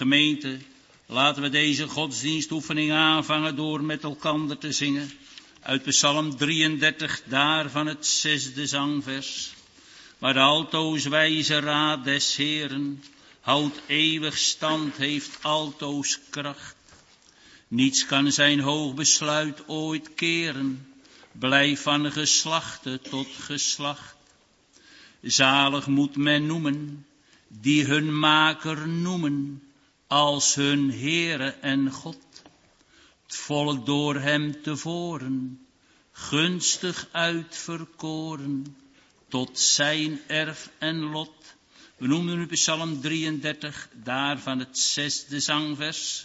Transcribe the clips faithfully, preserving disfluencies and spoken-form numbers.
Gemeente, laten we deze godsdienstoefening aanvangen door met elkander te zingen. Uit Psalm drieëndertig, daarvan het zesde zangvers. Maar de altoos wijze raad des Heeren houdt eeuwig stand, heeft altoos kracht. Niets kan zijn hoog besluit ooit keren, blijf van geslachte tot geslacht. Zalig moet men noemen, die hun maker noemen, als hun Heere en God. Het volk door hem tevoren, gunstig uitverkoren, tot zijn erf en lot. We noemen nu Psalm drieëndertig, daarvan het zesde zangvers.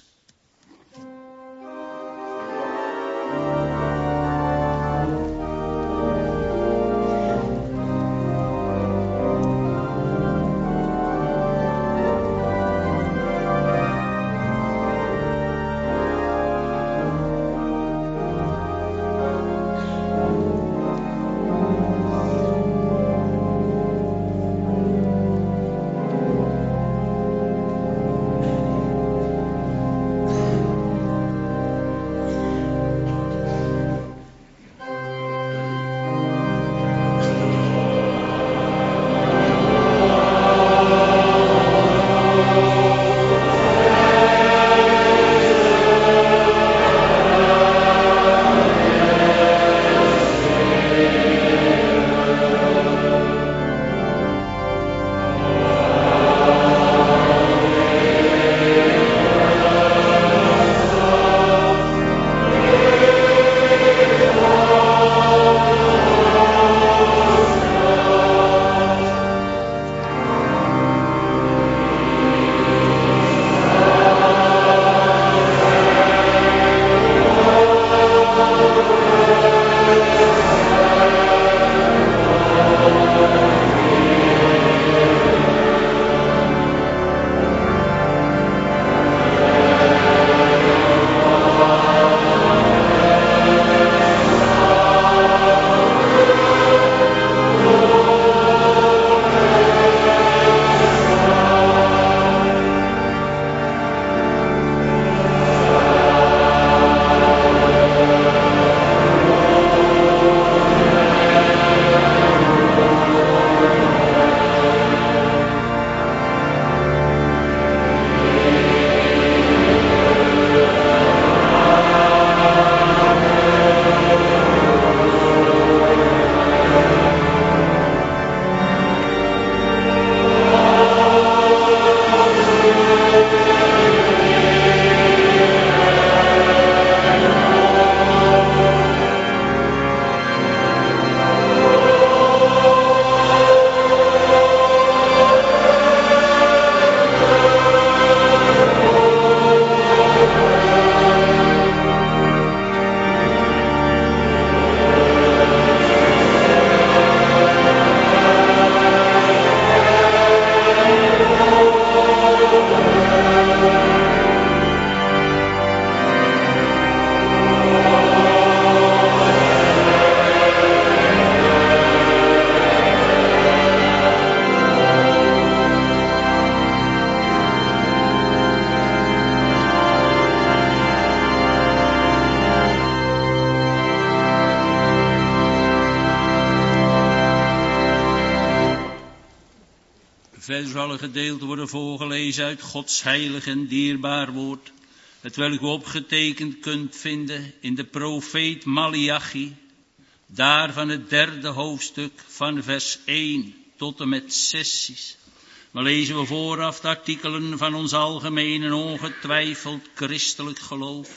Verder zal een gedeelte worden voorgelezen uit Gods heilig en dierbaar woord, hetwelk u opgetekend kunt vinden in de profeet Maleachi, daarvan het derde hoofdstuk van vers één tot en met zes. Maar lezen we vooraf de artikelen van ons algemeen en ongetwijfeld christelijk geloof.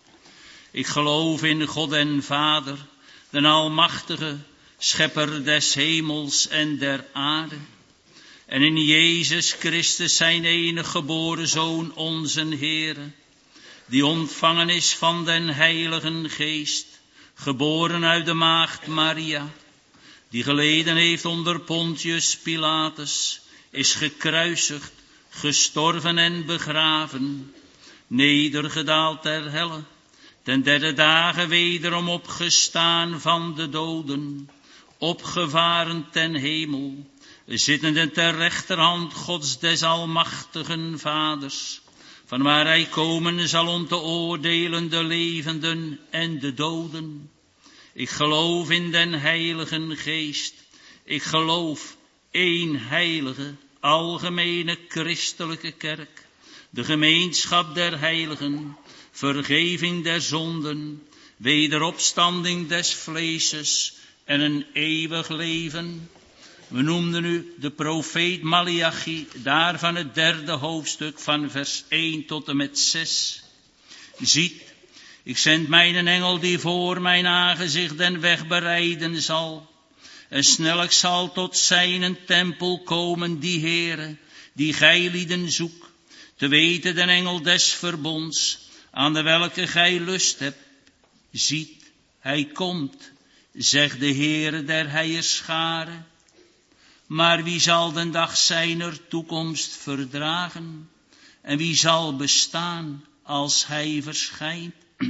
Ik geloof in God en Vader, den Almachtige, Schepper des hemels en der aarde. En in Jezus Christus zijn enige geboren Zoon, onze Heere, die ontvangen is van den Heiligen Geest, geboren uit de maagd Maria, die geleden heeft onder Pontius Pilatus, is gekruisigd, gestorven en begraven, nedergedaald ter helle, ten derde dagen wederom opgestaan van de doden, opgevaren ten hemel, zittende ter rechterhand Gods des almachtigen Vaders, van waar hij komen zal om te oordelen de levenden en de doden. Ik geloof in den Heiligen Geest. Ik geloof één heilige, algemene christelijke kerk, de gemeenschap der heiligen, vergeving der zonden, wederopstanding des vleeses en een eeuwig leven. We noemden u de profeet Maleachi, daar van het derde hoofdstuk van vers één tot en met zes. Ziet, ik zend mijn engel die voor mijn aangezicht den weg bereiden zal. En snellijk zal tot zijn tempel komen die Heere, die gij lieden zoekt, te weten den engel des verbonds, aan de welke gij lust hebt. Ziet, hij komt, zegt de Heere der heerscharen. Maar wie zal den dag zijner toekomst verdragen? En wie zal bestaan als hij verschijnt?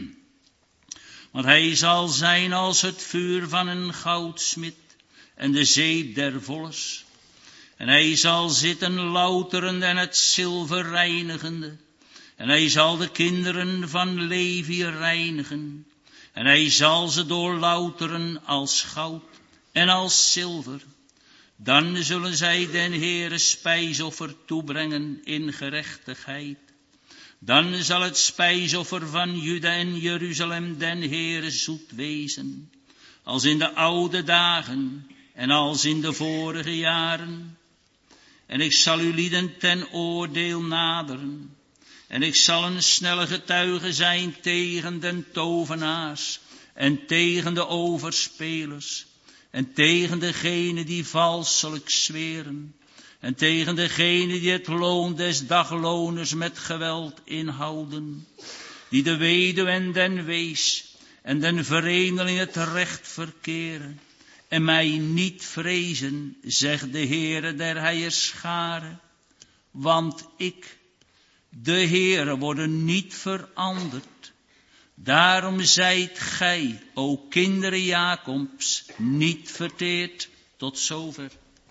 Want hij zal zijn als het vuur van een goudsmid en de zeep der vollers. En hij zal zitten louterende en het zilver reinigende. En hij zal de kinderen van Levi reinigen. En hij zal ze doorlouteren als goud en als zilver. Dan zullen zij den Heere spijsoffer toebrengen in gerechtigheid. Dan zal het spijsoffer van Juda en Jeruzalem den Heere zoet wezen, als in de oude dagen en als in de vorige jaren. En ik zal u lieden ten oordeel naderen. En ik zal een snelle getuige zijn tegen den tovenaars en tegen de overspelers en tegen degene die valselijk zweren en tegen degene die het loon des dagloners met geweld inhouden, die de weduwe en den wees en den vreemdeling het recht verkeren en mij niet vrezen, zegt de Heere der heerscharen, want ik, de Heere, word niet veranderd. Daarom zijt gij, o kinderen Jacobs, niet verteerd. Tot zover.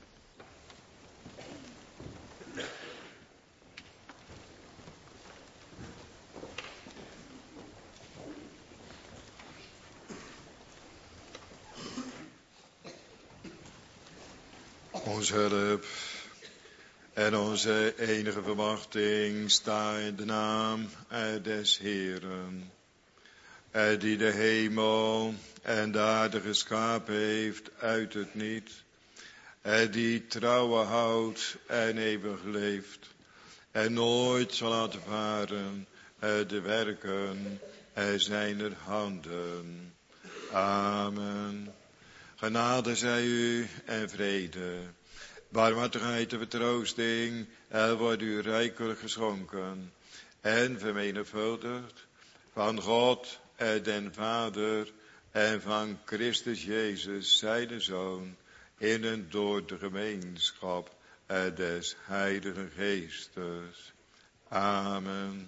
Onze hulp en onze enige verwachting sta in de naam des Heeren, die de hemel en de aarde geschapen heeft uit het niet, die trouwen houdt en eeuwig leeft en nooit zal laten varen de werken zijner handen. Amen. Genade zij u en vrede, barmhartigheid en vertroosting, er wordt u rijkelijk geschonken en vermenigvuldigd van God en den Vader en van Christus Jezus, zijn Zoon, in en door de gemeenschap des Heiligen Geestes. Amen.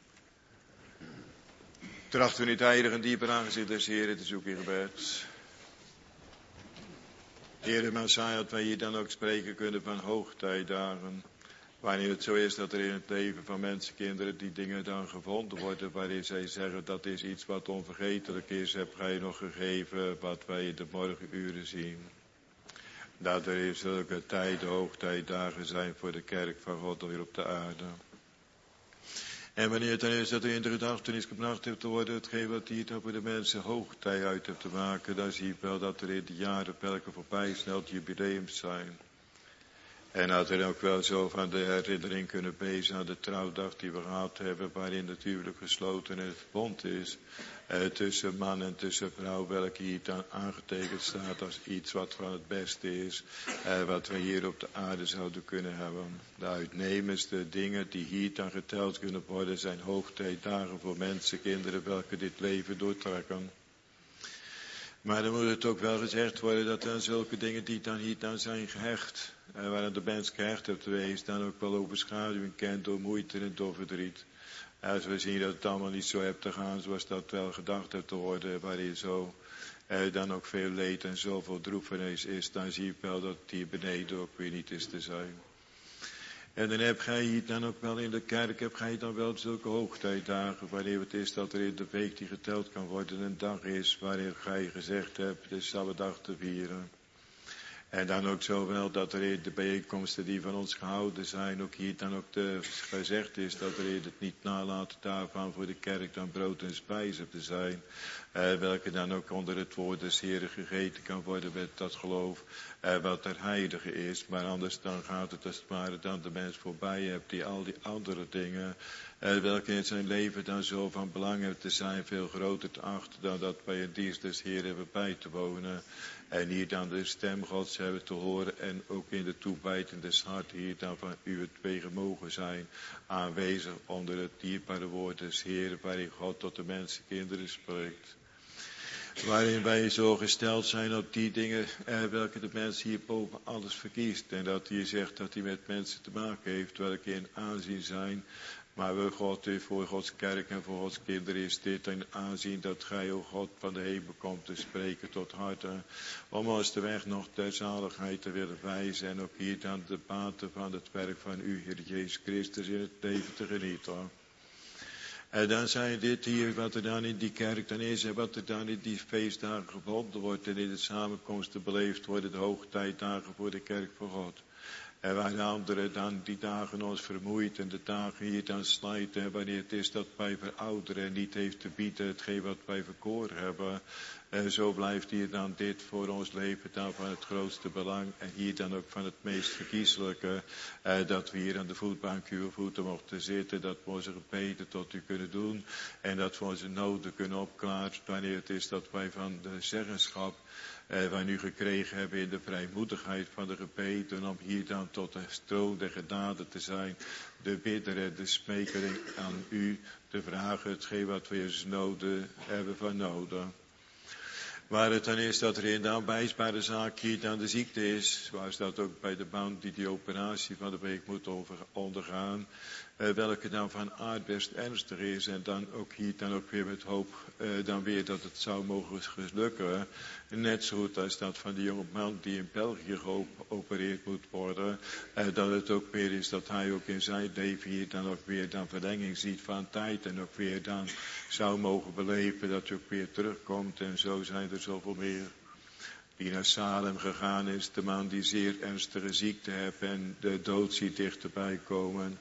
Trachten we niet heilig en dieper aangezicht des Heeren te zoeken in gebed. Heere Messiah, dat wij hier dan ook spreken kunnen van hoogtijdagen. Wanneer het zo is dat er in het leven van mensenkinderen die dingen dan gevonden worden, waarin zij zeggen dat is iets wat onvergetelijk is, heb gij nog gegeven wat wij in de morgenuren zien. Dat er in zulke tijden hoogtijdagen zijn voor de kerk van God hier op de aarde. En wanneer het dan is dat er in de gedachtenis gebracht heeft te worden, hetgeen wat hier dan voor de mensen hoogtij uit heeft te maken, dan zie je wel dat er in de jaren welke voorbij snelt jubileums zijn. En dat er ook wel zo van de herinnering kunnen wezen aan de trouwdag die we gehad hebben, waarin natuurlijk gesloten het verbond is eh, tussen man en tussen vrouw, welke hier dan aangetekend staat als iets wat van het beste is, eh, wat we hier op de aarde zouden kunnen hebben. De uitnemendste dingen die hier dan geteld kunnen worden, zijn hoogtijdagen voor mensen, kinderen, welke dit leven doortrekken. Maar dan moet het ook wel gezegd worden dat dan zulke dingen die dan hier dan zijn gehecht, en waarin de mens gehecht heeft geweest, dan ook wel overschaduwing kent door moeite en door verdriet. Als we zien dat het allemaal niet zo hebt te gaan zoals dat wel gedacht heeft te worden, waarin zo eh, dan ook veel leed en zoveel droefenis is, dan zie je wel dat het hier beneden ook weer niet is te zijn. En dan heb gij hier dan ook wel in de kerk, heb gij dan wel zulke hoogtijdagen, wanneer het is dat er in de week die geteld kan worden een dag is, waarin gij gezegd hebt, de Sabbatdag te vieren. En dan ook zo wel dat er in de bijeenkomsten die van ons gehouden zijn, ook hier dan ook de, gezegd is dat er in het niet nalaten daarvan voor de kerk dan brood en spijzen te zijn. Eh, welke dan ook onder het woord des Heren gegeten kan worden met dat geloof eh, wat er heilige is. Maar anders dan gaat het als het ware dan de mens voorbij hebt die al die andere dingen, eh, welke in zijn leven dan zo van belang hebben te zijn, veel groter te achten dan dat wij een dienst des Heren hebben bij te wonen. En hier dan de stem Gods hebben te horen en ook in de toewijding des hart hier dan van uw wegen mogen zijn aanwezig onder het dierbare woord des Heren waarin God tot de mensenkinderen spreekt. Waarin wij zo gesteld zijn op die dingen eh, welke de mens hier boven alles verkiest. En dat hij zegt dat hij met mensen te maken heeft welke in aanzien zijn. Maar we God, voor Gods kerk en voor Gods kinderen is dit een aanzien dat gij, o God, van de hemel komt te spreken tot harten. Om ons de weg nog ter zaligheid te willen wijzen. En ook hier dan de baten van het werk van u, Heer Jezus Christus, in het leven te genieten. En dan zijn dit hier wat er dan in die kerk dan is en wat er dan in die feestdagen gevonden wordt en in de samenkomsten beleefd worden, de hoogtijdagen voor de kerk van God. En waar de anderen dan die dagen ons vermoeit en de dagen hier dan slijten. En wanneer het is dat wij verouderen en niet heeft te bieden hetgeen wat wij verkoren hebben. En zo blijft hier dan dit voor ons leven dan van het grootste belang. En hier dan ook van het meest verkiezelijke. Eh, dat we hier aan de voetbank uw voeten mochten zitten. Dat we onze gebeden tot u kunnen doen. En dat we onze noden kunnen opklaren. Wanneer het is dat wij van de zeggenschap Eh, wij nu gekregen hebben in de vrijmoedigheid van de gebeden, om hier dan tot een stroom der genade te zijn, de bidder en de smekeling aan u te vragen, hetgeen wat we eens noden hebben van nodig. Waar het dan is dat er in de aanwijsbare zaak hier dan de ziekte is, zoals dat ook bij de man die die operatie van de week moet over, ondergaan, eh, welke dan van aard best ernstig is en dan ook hier dan ook weer met hoop eh, dan weer dat het zou mogen gelukken. Net zo goed als dat van die jonge man die in België geopereerd moet worden, eh, dat het ook weer is dat hij ook in zijn leven hier dan ook weer dan verlenging ziet van tijd en ook weer dan zou mogen beleven dat hij ook weer terugkomt en zo zijn er zoveel meer. Die naar Salem gegaan is, de man die zeer ernstige ziekte heeft en de dood ziet dichterbij komen.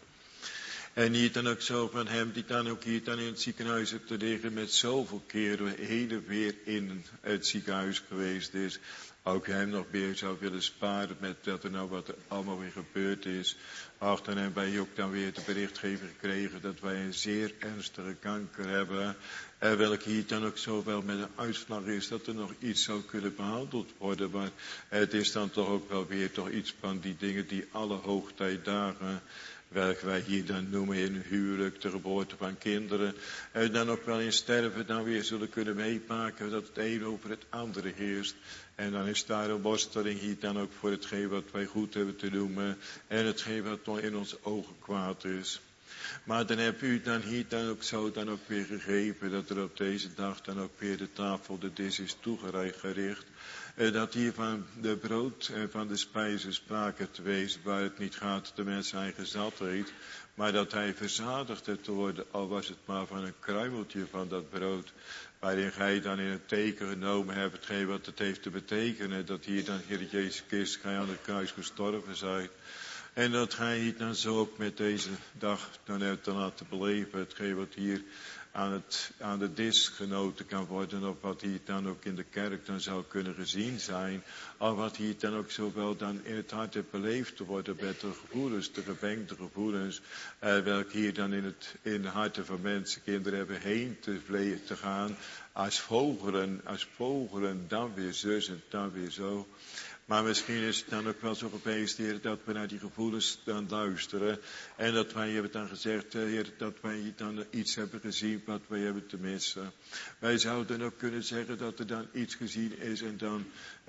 En hier dan ook zo van hem die dan ook hier dan in het ziekenhuis heeft te liggen met zoveel keren heen en weer in het ziekenhuis geweest is. Ook hem nog meer zou willen sparen met dat er nou wat er allemaal weer gebeurd is. Ach, dan hebben wij ook dan weer de berichtgeving gekregen dat wij een zeer ernstige kanker hebben. En welk hier dan ook zo wel met een uitslag is dat er nog iets zou kunnen behandeld worden. Maar het is dan toch ook wel weer toch iets van die dingen die alle hoogtijdagen, welke wij hier dan noemen in huwelijk, de geboorte van kinderen, en dan ook wel in sterven dan weer zullen kunnen meemaken dat het een over het andere heerst. En dan is daar een worsteling hier dan ook voor hetgeen wat wij goed hebben te noemen en hetgeen wat in onze ogen kwaad is. Maar dan heb u dan hier dan ook zo dan ook weer gegeven dat er op deze dag dan ook weer de tafel, de dis is toegericht. Dat hier van de brood en van de spijzen sprake te wezen, waar het niet gaat de mens eigen zat eet, maar dat hij verzadigd heeft te worden, al was het maar van een kruimeltje van dat brood, waarin gij dan in het teken genomen hebt, hetgeen wat het heeft te betekenen, dat hier dan Heer Jezus Christus, gij aan het kruis gestorven zijt. En dat gij hier dan zo ook met deze dag dan hebt te laten beleven, hetgeen wat hier aan, het, aan de dis genoten kan worden, of wat hier dan ook in de kerk dan zou kunnen gezien zijn, of wat hier dan ook zowel dan in het hart heeft beleefd te worden met de gevoelens, de gewenkte gevoelens, eh, welke hier dan in, het, in de harten van mensen, kinderen hebben heen te, vle- te gaan, als vogelen, als vogelen, dan weer zus en dan weer zo. Maar misschien is het dan ook wel zo geweest, Heer, dat we naar die gevoelens dan luisteren. En dat wij hebben dan gezegd, Heer, dat wij dan iets hebben gezien wat wij hebben te missen. Wij zouden ook kunnen zeggen dat er dan iets gezien is en dan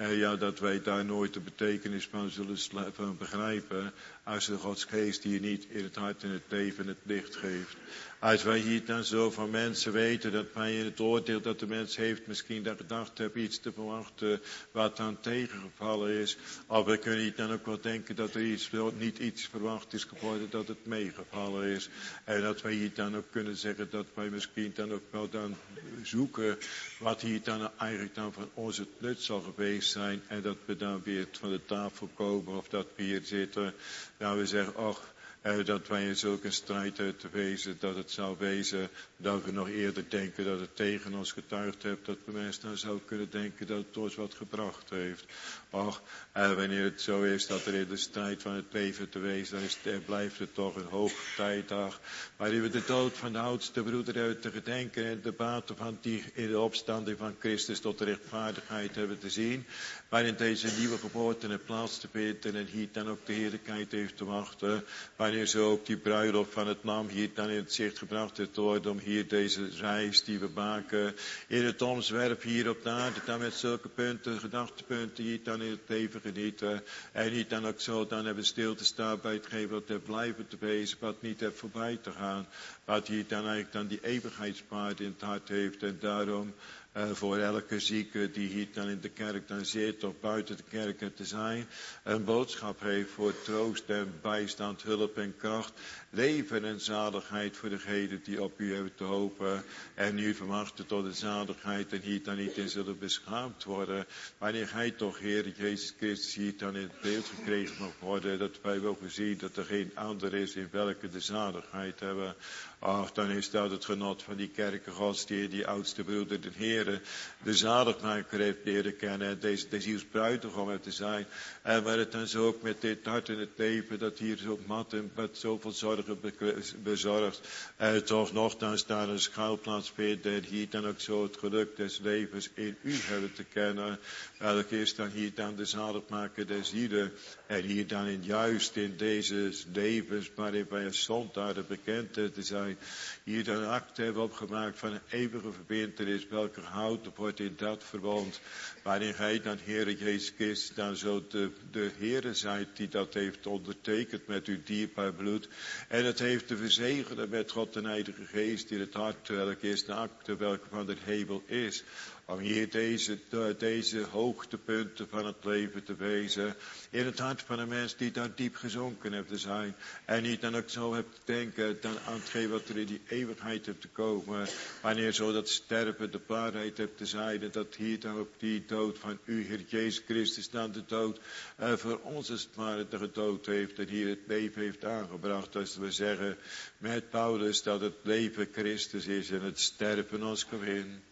Uh, ja, dat wij daar nooit de betekenis van zullen van begrijpen. Als de Gods geest hier niet in het hart en het leven het licht geeft. Als wij hier dan zo van mensen weten dat wij in het oordeel dat de mens heeft misschien dan gedacht hebben iets te verwachten wat dan tegengevallen is. Of we kunnen hier dan ook wel denken dat er iets, niet iets verwacht is geworden dat het meegevallen is. En dat wij hier dan ook kunnen zeggen dat wij misschien dan ook wel dan zoeken wat hier dan eigenlijk dan van ons het nut zal geweest zijn. En dat we dan weer van de tafel komen of dat we hier zitten. Nou, we zeggen, och. Uh, dat wij in zulke strijd uit te wezen, dat het zou wezen, dat we nog eerder denken dat het tegen ons getuigd heeft, dat we mensen dan zou kunnen denken dat het ons wat gebracht heeft. Och, uh, wanneer het zo is dat er in de strijd van het leven te wezen is, dan blijft het toch een hoogtijdag, waarin we de dood van de oudste broeder hebben te gedenken en de baten van die in de opstanding van Christus tot de rechtvaardigheid hebben te zien, waarin deze nieuwe geboorte een plaats te vinden en hier dan ook de heerlijkheid heeft te wachten, wanneer zo ook die bruiloft van het lam hier dan in het zicht gebracht heeft worden om hier deze reis die we maken in het omzwerp hier op de aarde dan met zulke punten, gedachtepunten hier dan in het leven genieten en niet dan ook zo dan hebben stil te staan bij hetgeen wat er blijven te wezen, wat niet heeft voorbij te gaan, wat hier dan eigenlijk dan die eeuwigheidspaard in het hart heeft en daarom Uh, voor elke zieke die hier dan in de kerk dan zit of buiten de kerk te zijn, een boodschap heeft voor troost en bijstand, hulp en kracht, leven en zaligheid voor degenen die op u hebben te hopen en u verwachten tot de zaligheid en hier dan niet in zullen beschaamd worden, wanneer gij toch, Heer Jezus Christus, hier dan in het beeld gekregen mag worden, dat wij mogen zien dat er geen ander is in welke de zaligheid hebben. Ach, dan is dat het genot van die kerken Gods, die die oudste broeder, de Heere, de zaligmaker heeft leren kennen en deze de ziels bruidegom heeft te zijn. En waar het dan zo ook met dit hart in het leven, dat hier zo mat en met zoveel zorgen bezorgd, en toch nogthans daar een schuilplaats vinden en hier dan ook zo het geluk des levens in u hebben te kennen. Welke is dan hier dan de zaligmaker des zielen en hier dan in juist in deze levens waarin wij als zondaren bekend te zijn. Hier dan een akte hebben opgemaakt van een eeuwige verbintenis, welke gehouden wordt in dat verbond, waarin gij dan, Heere Jezus Christus, dan zo de, de Heere zijt die dat heeft ondertekend met uw dierbaar bloed, en het heeft te verzegelen met God en Heilige Geest in het hart, welke is de akte welke van de hemel is, om hier deze, deze hoogtepunten van het leven te wezen, in het hart van een mens die daar diep gezonken heeft te zijn, en niet dan ook zo hebt te denken dan aan hetgeen wat er in die eeuwigheid heeft te komen, wanneer zo dat sterven de waarheid heeft te zijn, en dat hier dan ook die dood van u, Heer Jezus Christus, dan de dood uh, voor ons als het ware de gedood heeft, en hier het leven heeft aangebracht, als we zeggen met Paulus dat het leven Christus is en het sterven ons gewin.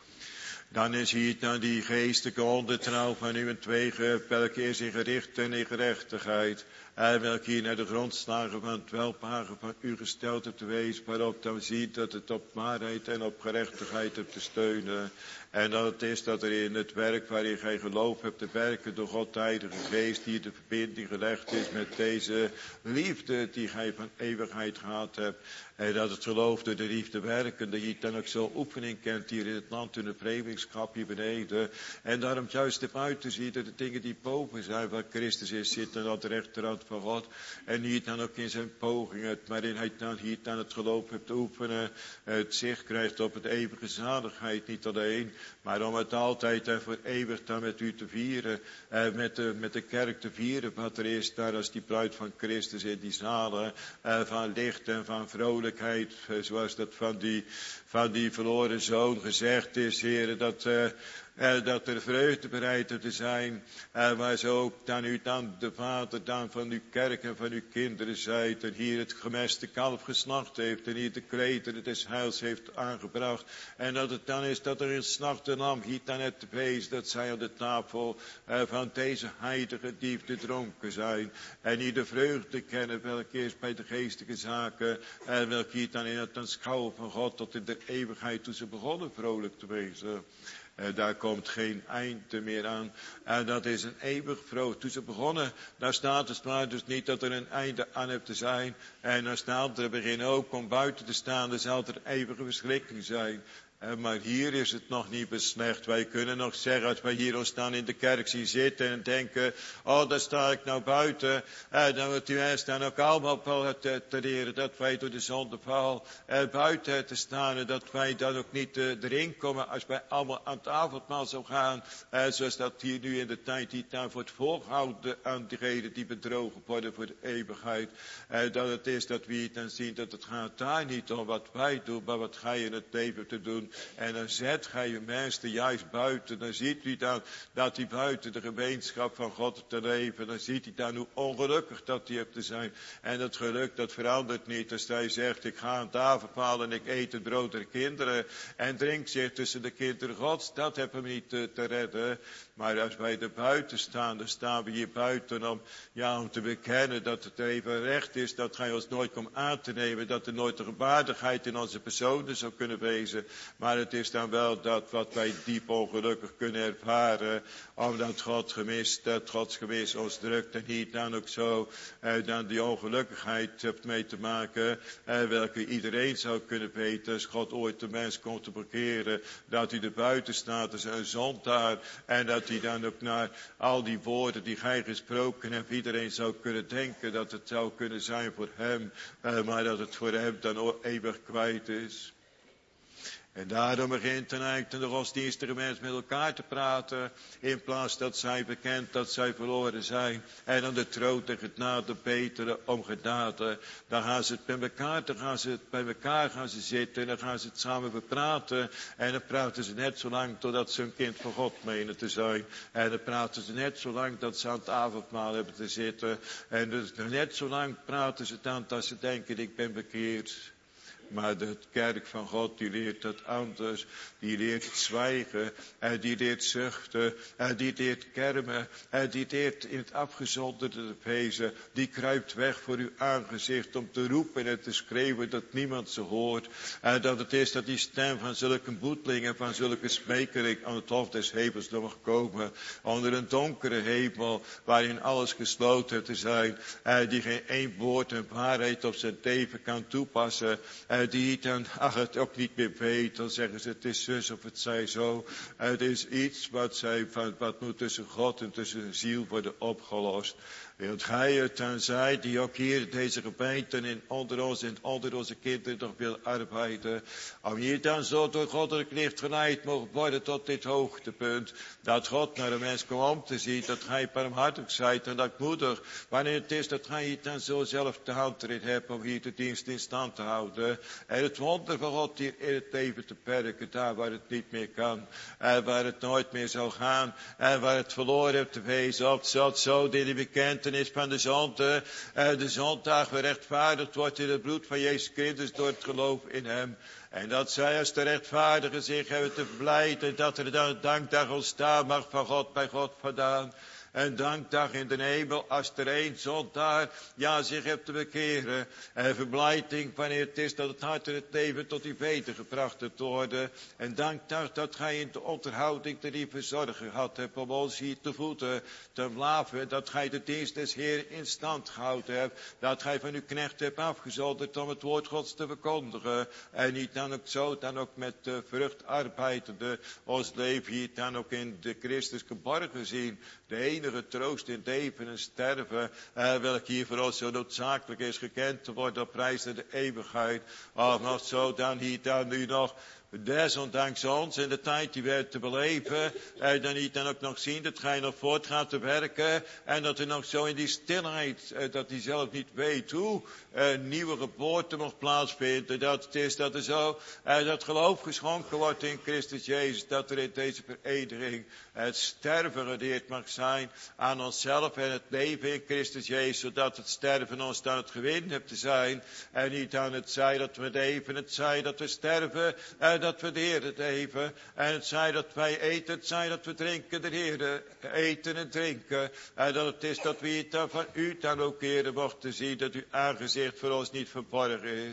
Dan is hier dan die geestelijke ondertrouw van uw twegen, welke is in gericht en in gerechtigheid. En welke hier naar de grondslagen van het welpagen van u gesteld hebt te wezen, waarop dan ziet dat het op waarheid en op gerechtigheid hebt te steunen. En dat het is dat er in het werk waarin gij geloof hebt te werken door God de Heilige Geest, hier de verbinding gelegd is met deze liefde die gij van eeuwigheid gehad hebt. En dat het geloof door de liefde werken, dat je dan ook zo oefening kent hier in het land, in de vreemdelingschap hier beneden. En daarom juist de buiten ziet dat de dingen die boven zijn, waar Christus is, zitten aan de rechterhand van God. En hier dan ook in zijn pogingen, waarin hij dan hier dan het geloof hebt te oefenen, het zicht krijgt op het eeuwige zaligheid, niet alleen, maar om het altijd en voor eeuwig dan met u te vieren, eh, met, de, met de kerk te vieren, wat er is daar als die bruid van Christus in die zalen, eh, van licht en van vrolijkheid, eh, zoals dat van die, van die verloren zoon gezegd is, heren, dat... Eh, Uh, dat er vreugde bereid te zijn, uh, waar zo ook dan u dan de vader dan van uw kerk en van uw kinderen zijt, en hier het gemeste kalf geslacht heeft, en hier de kretenen des heils heeft aangebracht, en dat het dan is dat er een slacht een lam hier dan het wees, dat zij aan de tafel uh, van deze heilige diefde dronken zijn, en hier de vreugde kennen, welke is bij de geestelijke zaken, en welke hier dan in het aanschouwen van God tot in de eeuwigheid toen ze begonnen vrolijk te wezen. Uh, daar komt geen einde meer aan. En dat is een eeuwig vrolijk. Toen ze begonnen, daar staat het maar dus niet dat er een einde aan heeft te zijn. En dan staat er begin ook om buiten te staan, er zal er eeuwige verschrikking zijn. Uh, maar hier is het nog niet beslecht. Wij kunnen nog zeggen, als wij hier ons staan in de kerk zien zitten en denken, oh, daar sta ik nou buiten. Uh, dan wordt u eerst dan ook allemaal te, te leren dat wij door de zondeval uh, buiten te staan. En dat wij dan ook niet uh, erin komen als wij allemaal aan het avondmaal zo gaan. Uh, zoals dat hier nu in de tijd die daar wordt voorgehouden aan diegenen die bedrogen worden voor de eeuwigheid. Uh, dat het is dat we hier dan zien dat het gaat daar niet om wat wij doen, maar wat gij in het leven te doen. En dan zet gij je mensen juist buiten. Dan ziet u dan dat hij buiten de gemeenschap van God te leven. Dan ziet hij dan hoe ongelukkig dat hij hebt te zijn. En dat geluk dat verandert niet. Als hij zegt, ik ga aan tafel halen en ik eet het brood der kinderen. En drink zich tussen de kinderen Gods. Dat hebben we niet te, te redden. Maar als wij er buiten staan, dan staan we hier buiten om, ja, om te bekennen dat het even recht is. Dat gij ons nooit komt aan te nemen. Dat er nooit de gewaardigheid in onze personen zou kunnen wezen. Maar het is dan wel dat wat wij diep ongelukkig kunnen ervaren. Omdat God gemist, dat Gods gemis ons drukt. En hier dan ook zo eh, dan die ongelukkigheid hebt mee te maken. Eh, welke iedereen zou kunnen weten. Als God ooit de mens komt te bekeren. Dat hij er buiten staat als een zondaar. En dat hij dan ook naar al die woorden die gij gesproken hebt. Iedereen zou kunnen denken dat het zou kunnen zijn voor hem. Eh, maar dat het voor hem dan eeuwig kwijt is. En daarom begint dan eigenlijk de godsdienstige mens met elkaar te praten. In plaats dat zij bekend dat zij verloren zijn. En dan de troon en genade beteren om genade. Dan gaan ze het bij elkaar, dan gaan ze het bij elkaar gaan ze zitten. En dan gaan ze het samen bepraten. En dan praten ze net zo lang totdat ze een kind van God menen te zijn. En dan praten ze net zo lang dat ze aan het avondmaal hebben te zitten. En dus net zo lang praten ze dan dat ze denken, ik ben bekeerd. Maar de kerk van God, die leert dat anders. Die leert zwijgen. En die leert zuchten. En die leert kermen. En die leert in het afgezonderde te wezen. Die kruipt weg voor uw aangezicht om te roepen en te schreeuwen dat niemand ze hoort. En dat het is dat die stem van zulke boetelingen, van zulke smekeling aan het hof des hemels nog mag komen. Onder een donkere hemel, waarin alles gesloten te zijn. En die geen één woord en waarheid op zijn leven kan toepassen. Die dan, ach, het ook niet meer weet, dan zeggen ze het is zus of het zij zo. Het is iets wat, zij, wat moet tussen God en tussen de ziel worden opgelost. Wilt gij het dan zijn die ook hier deze gemeenten in onder ons en onder onze kinderen nog wil arbeiden. Om hier dan zo door goddelijk licht geleid mogen worden tot dit hoogtepunt. Dat God naar de mens komt om te zien dat gij barmhartig zijt en dat moedig. Wanneer het is dat gij hier dan zo zelf de hand erin hebt om hier de dienst in stand te houden. En het wonder van God hier in het leven te perken. Daar waar het niet meer kan. En waar het nooit meer zal gaan. En waar het verloren hebt te wezen. Opdat zo die bekend is van de zonde. Uh, de zondag gerechtvaardigd wordt in het bloed van Jezus Christus door het geloof in hem. En dat zij als de rechtvaardigen zich hebben te verblijden. Dat er dan een dankdag ontstaan mag van God bij God vandaan. Een dankdag in de hemel als er een zondaar ja zich hebt te bekeren. En verblijding wanneer het is dat het hart en het leven tot die weten gebracht te worden. En dankdag dat gij in de onderhouding de lieve zorg gehad hebt om ons hier te voeden, te blaven. Dat gij de dienst des Heeren in stand gehouden hebt. Dat gij van uw knecht hebt afgezonderd om het woord Gods te verkondigen. En niet dan ook zo, dan ook met de vrucht arbeidende. Ons leven hier dan ook in de Christus geborgen zien. De enige troost in leven en sterven, eh, welk hier voor ons zo noodzakelijk is gekend te worden op prijs naar de eeuwigheid. Of nog zo dan hier dan nu nog. Desondanks ons in de tijd die wij te beleven, en dan niet dan ook nog zien dat gij nog voortgaat te werken, en dat er nog zo in die stilheid, eh, dat hij zelf niet weet hoe, een nieuwe geboorte mag plaatsvinden, dat het is dat er zo, eh, dat geloof geschonken wordt in Christus Jezus, dat er in deze vereniging het sterven gedeerd mag zijn aan onszelf en het leven in Christus Jezus, zodat het sterven ons dan het gewin hebt te zijn, en niet aan het zij dat we leven, het zij dat we sterven, en dat we de Heer leven. En het zij dat wij eten, het zij dat we drinken, de Heer eten en drinken. En dat het is dat we het dan van u dan ook, Heer, mochten zien, dat uw aangezicht voor ons niet verborgen is.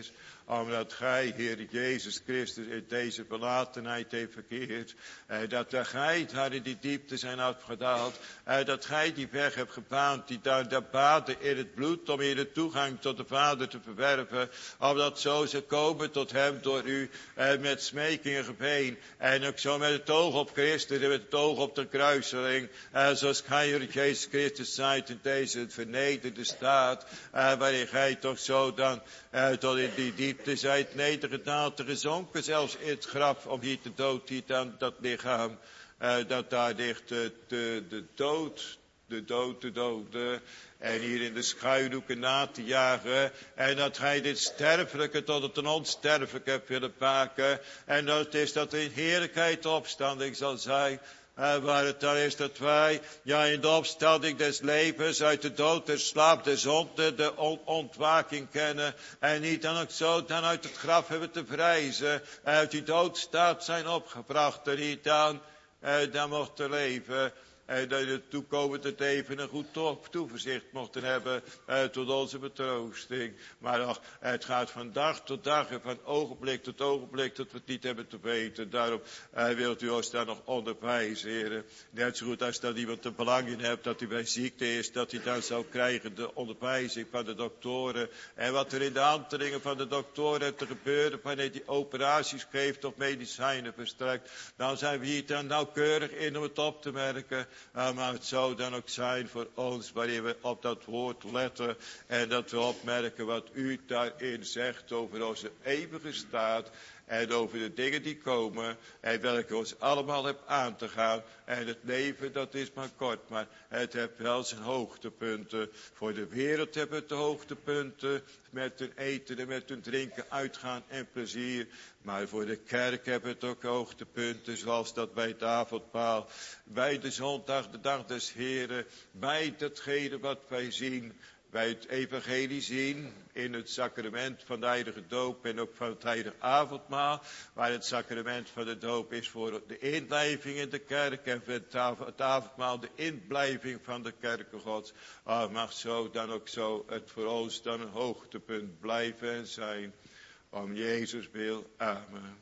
Omdat gij, Heer Jezus Christus, in deze verlatenheid heeft verkeerd. Eh, dat de gij daar in die diepte zijn afgedaald. Eh, dat gij die weg hebt gebaand, die daar, daar baden in het bloed, om hier de toegang tot de Vader te verwerven. Omdat zo ze komen tot hem door u, eh, met smeking en gebeen. En ook zo met het oog op Christus en met het oog op de kruiseling. Eh, zoals gij, Heer Jezus Christus, zijt in deze vernederde staat. Eh, waarin gij toch zo dan eh, tot in die diepte zijt nedergedaald te gezonken. Zelfs in het graf, om hier te dood, hier dan dat lichaam. Uh, dat daar ligt de, de, de dood, de dood, de dode. En hier in de schuilhoeken na te jagen. En dat gij dit sterfelijke tot het een onsterfelijke hebt willen maken. En dat is dat in heerlijkheid de opstanding zal zijn. Uh, waar het dan is dat wij, ja, in de opstanding des levens, uit de dood, de slaap, de zonde, de on- ontwaking kennen. En niet dan ook zo dan uit het graf hebben te vrijzen. Uit die doodstaat zijn opgebracht en niet dan, uh, dan mochten leven. En dat in het toekomende leven een goed to- toeverzicht mochten hebben eh, tot onze betroosting. Maar nog, het gaat van dag tot dag en van ogenblik tot ogenblik dat we het niet hebben te weten. Daarom eh, wilt u ons daar nog onderwijzen, heren. Net zo goed als dat iemand er belang in hebt dat hij bij ziekte is, dat hij dan zou krijgen de onderwijzing van de doktoren. En wat er in de handelingen van de doktoren te gebeuren wanneer die operaties geeft of medicijnen verstrekt. Dan zijn we hier dan nauwkeurig in om het op te merken. Uh, maar het zou dan ook zijn voor ons, waarin we op dat woord letten. En dat we opmerken wat u daarin zegt over onze eeuwige staat. En over de dingen die komen. En welke ons allemaal hebt aan te gaan. En het leven dat is maar kort. Maar het heeft wel zijn hoogtepunten. Voor de wereld hebben het de hoogtepunten. Met hun eten en met hun drinken, uitgaan en plezier. Maar voor de kerk hebben het ook hoogtepunten. Zoals dat bij het avondmaal. Bij de zondag, de dag des Heren. Bij datgene wat wij zien. Bij het evangelie zien in het sacrament van de heilige doop en ook van het heilige avondmaal. Waar het sacrament van de doop is voor de inblijving in de kerk. En voor het avondmaal de inblijving van de kerken Gods. Oh, mag zo dan ook zo het voor ons dan een hoogtepunt blijven en zijn. Om Jezus wil. Amen.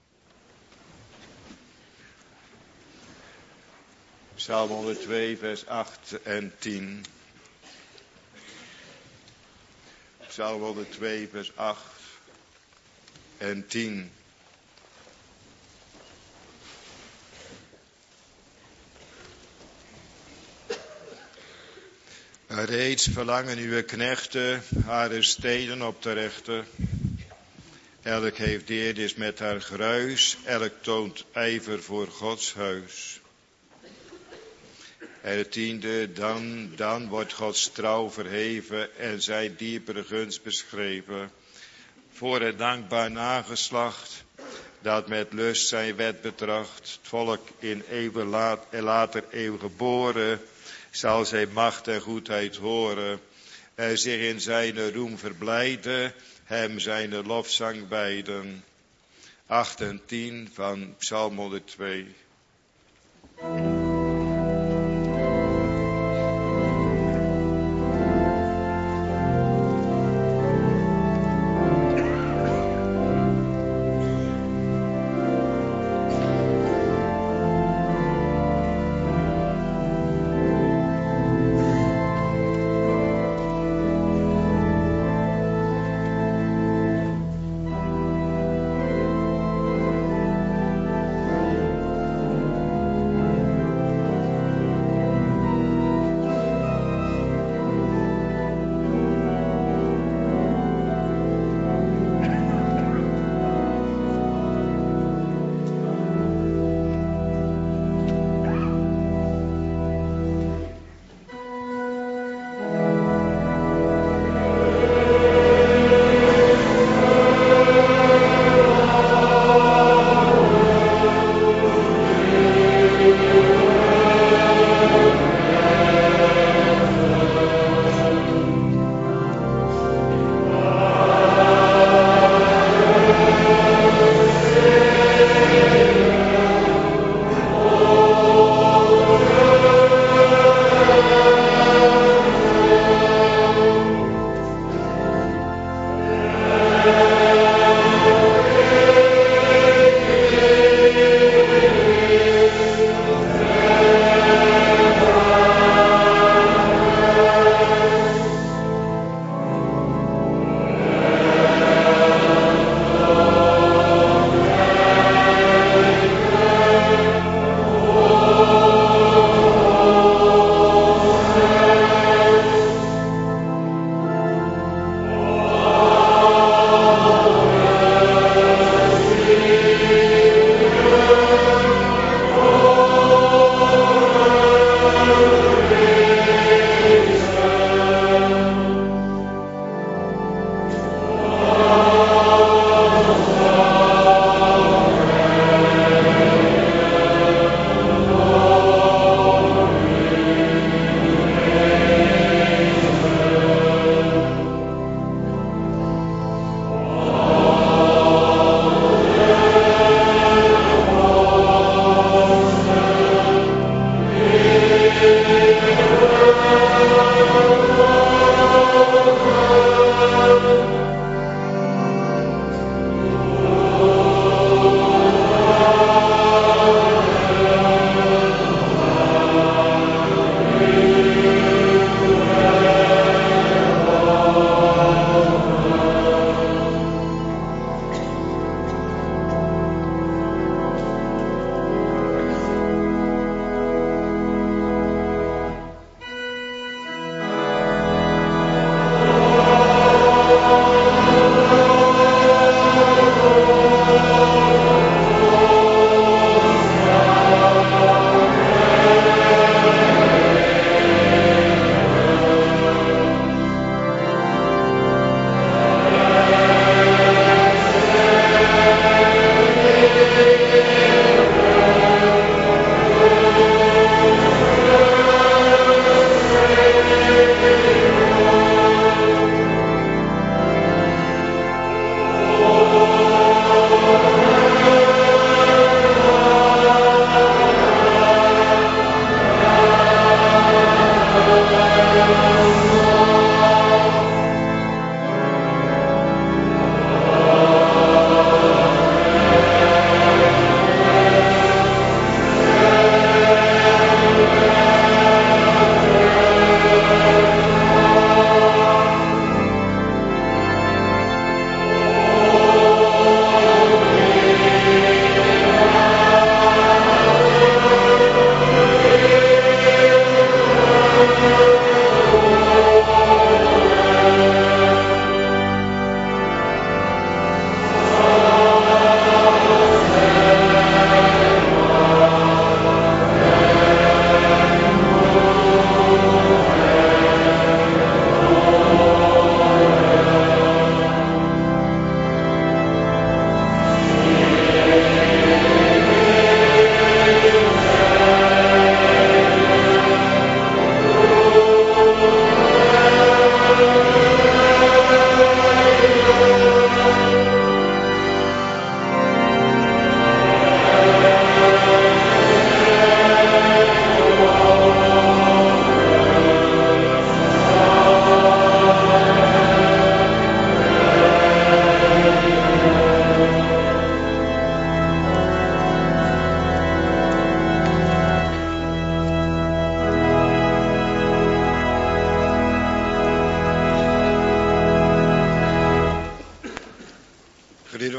Psalm honderdtwee vers acht en tien. Psalm honderdtwee vers acht en tien. Reeds verlangen uw knechten haar steden op te rechten. Elk heeft deernis met haar gruis, elk toont ijver voor Gods huis. En het tiende, dan, dan wordt Gods trouw verheven en zijn diepere gunst beschreven. Voor het dankbaar nageslacht, dat met lust zijn wet betracht. Het volk in eeuwen laat, en later eeuw geboren, zal zijn macht en goedheid horen. En zich in zijn roem verblijden, hem zijn lofzang wijden. acht en tien van Psalm honderdtwee.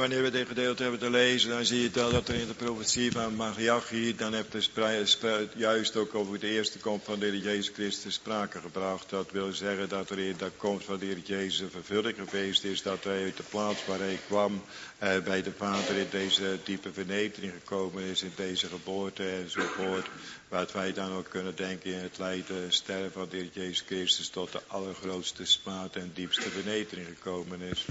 wanneer we dit gedeelte hebben te lezen, dan zie je wel dat er in de profetie van Malachi, dan heeft er juist ook over de eerste komst van de Heer Jezus Christus sprake gebracht. Dat wil zeggen dat er in de komst van de Heer Jezus een vervulling geweest is, dat hij uit de plaats waar hij kwam, eh, bij de Vader in deze diepe vernedering gekomen is, in deze geboorte enzovoort. Wat wij dan ook kunnen denken in het lijden en sterven van de Heer Jezus Christus tot de allergrootste smaad en diepste vernedering gekomen is.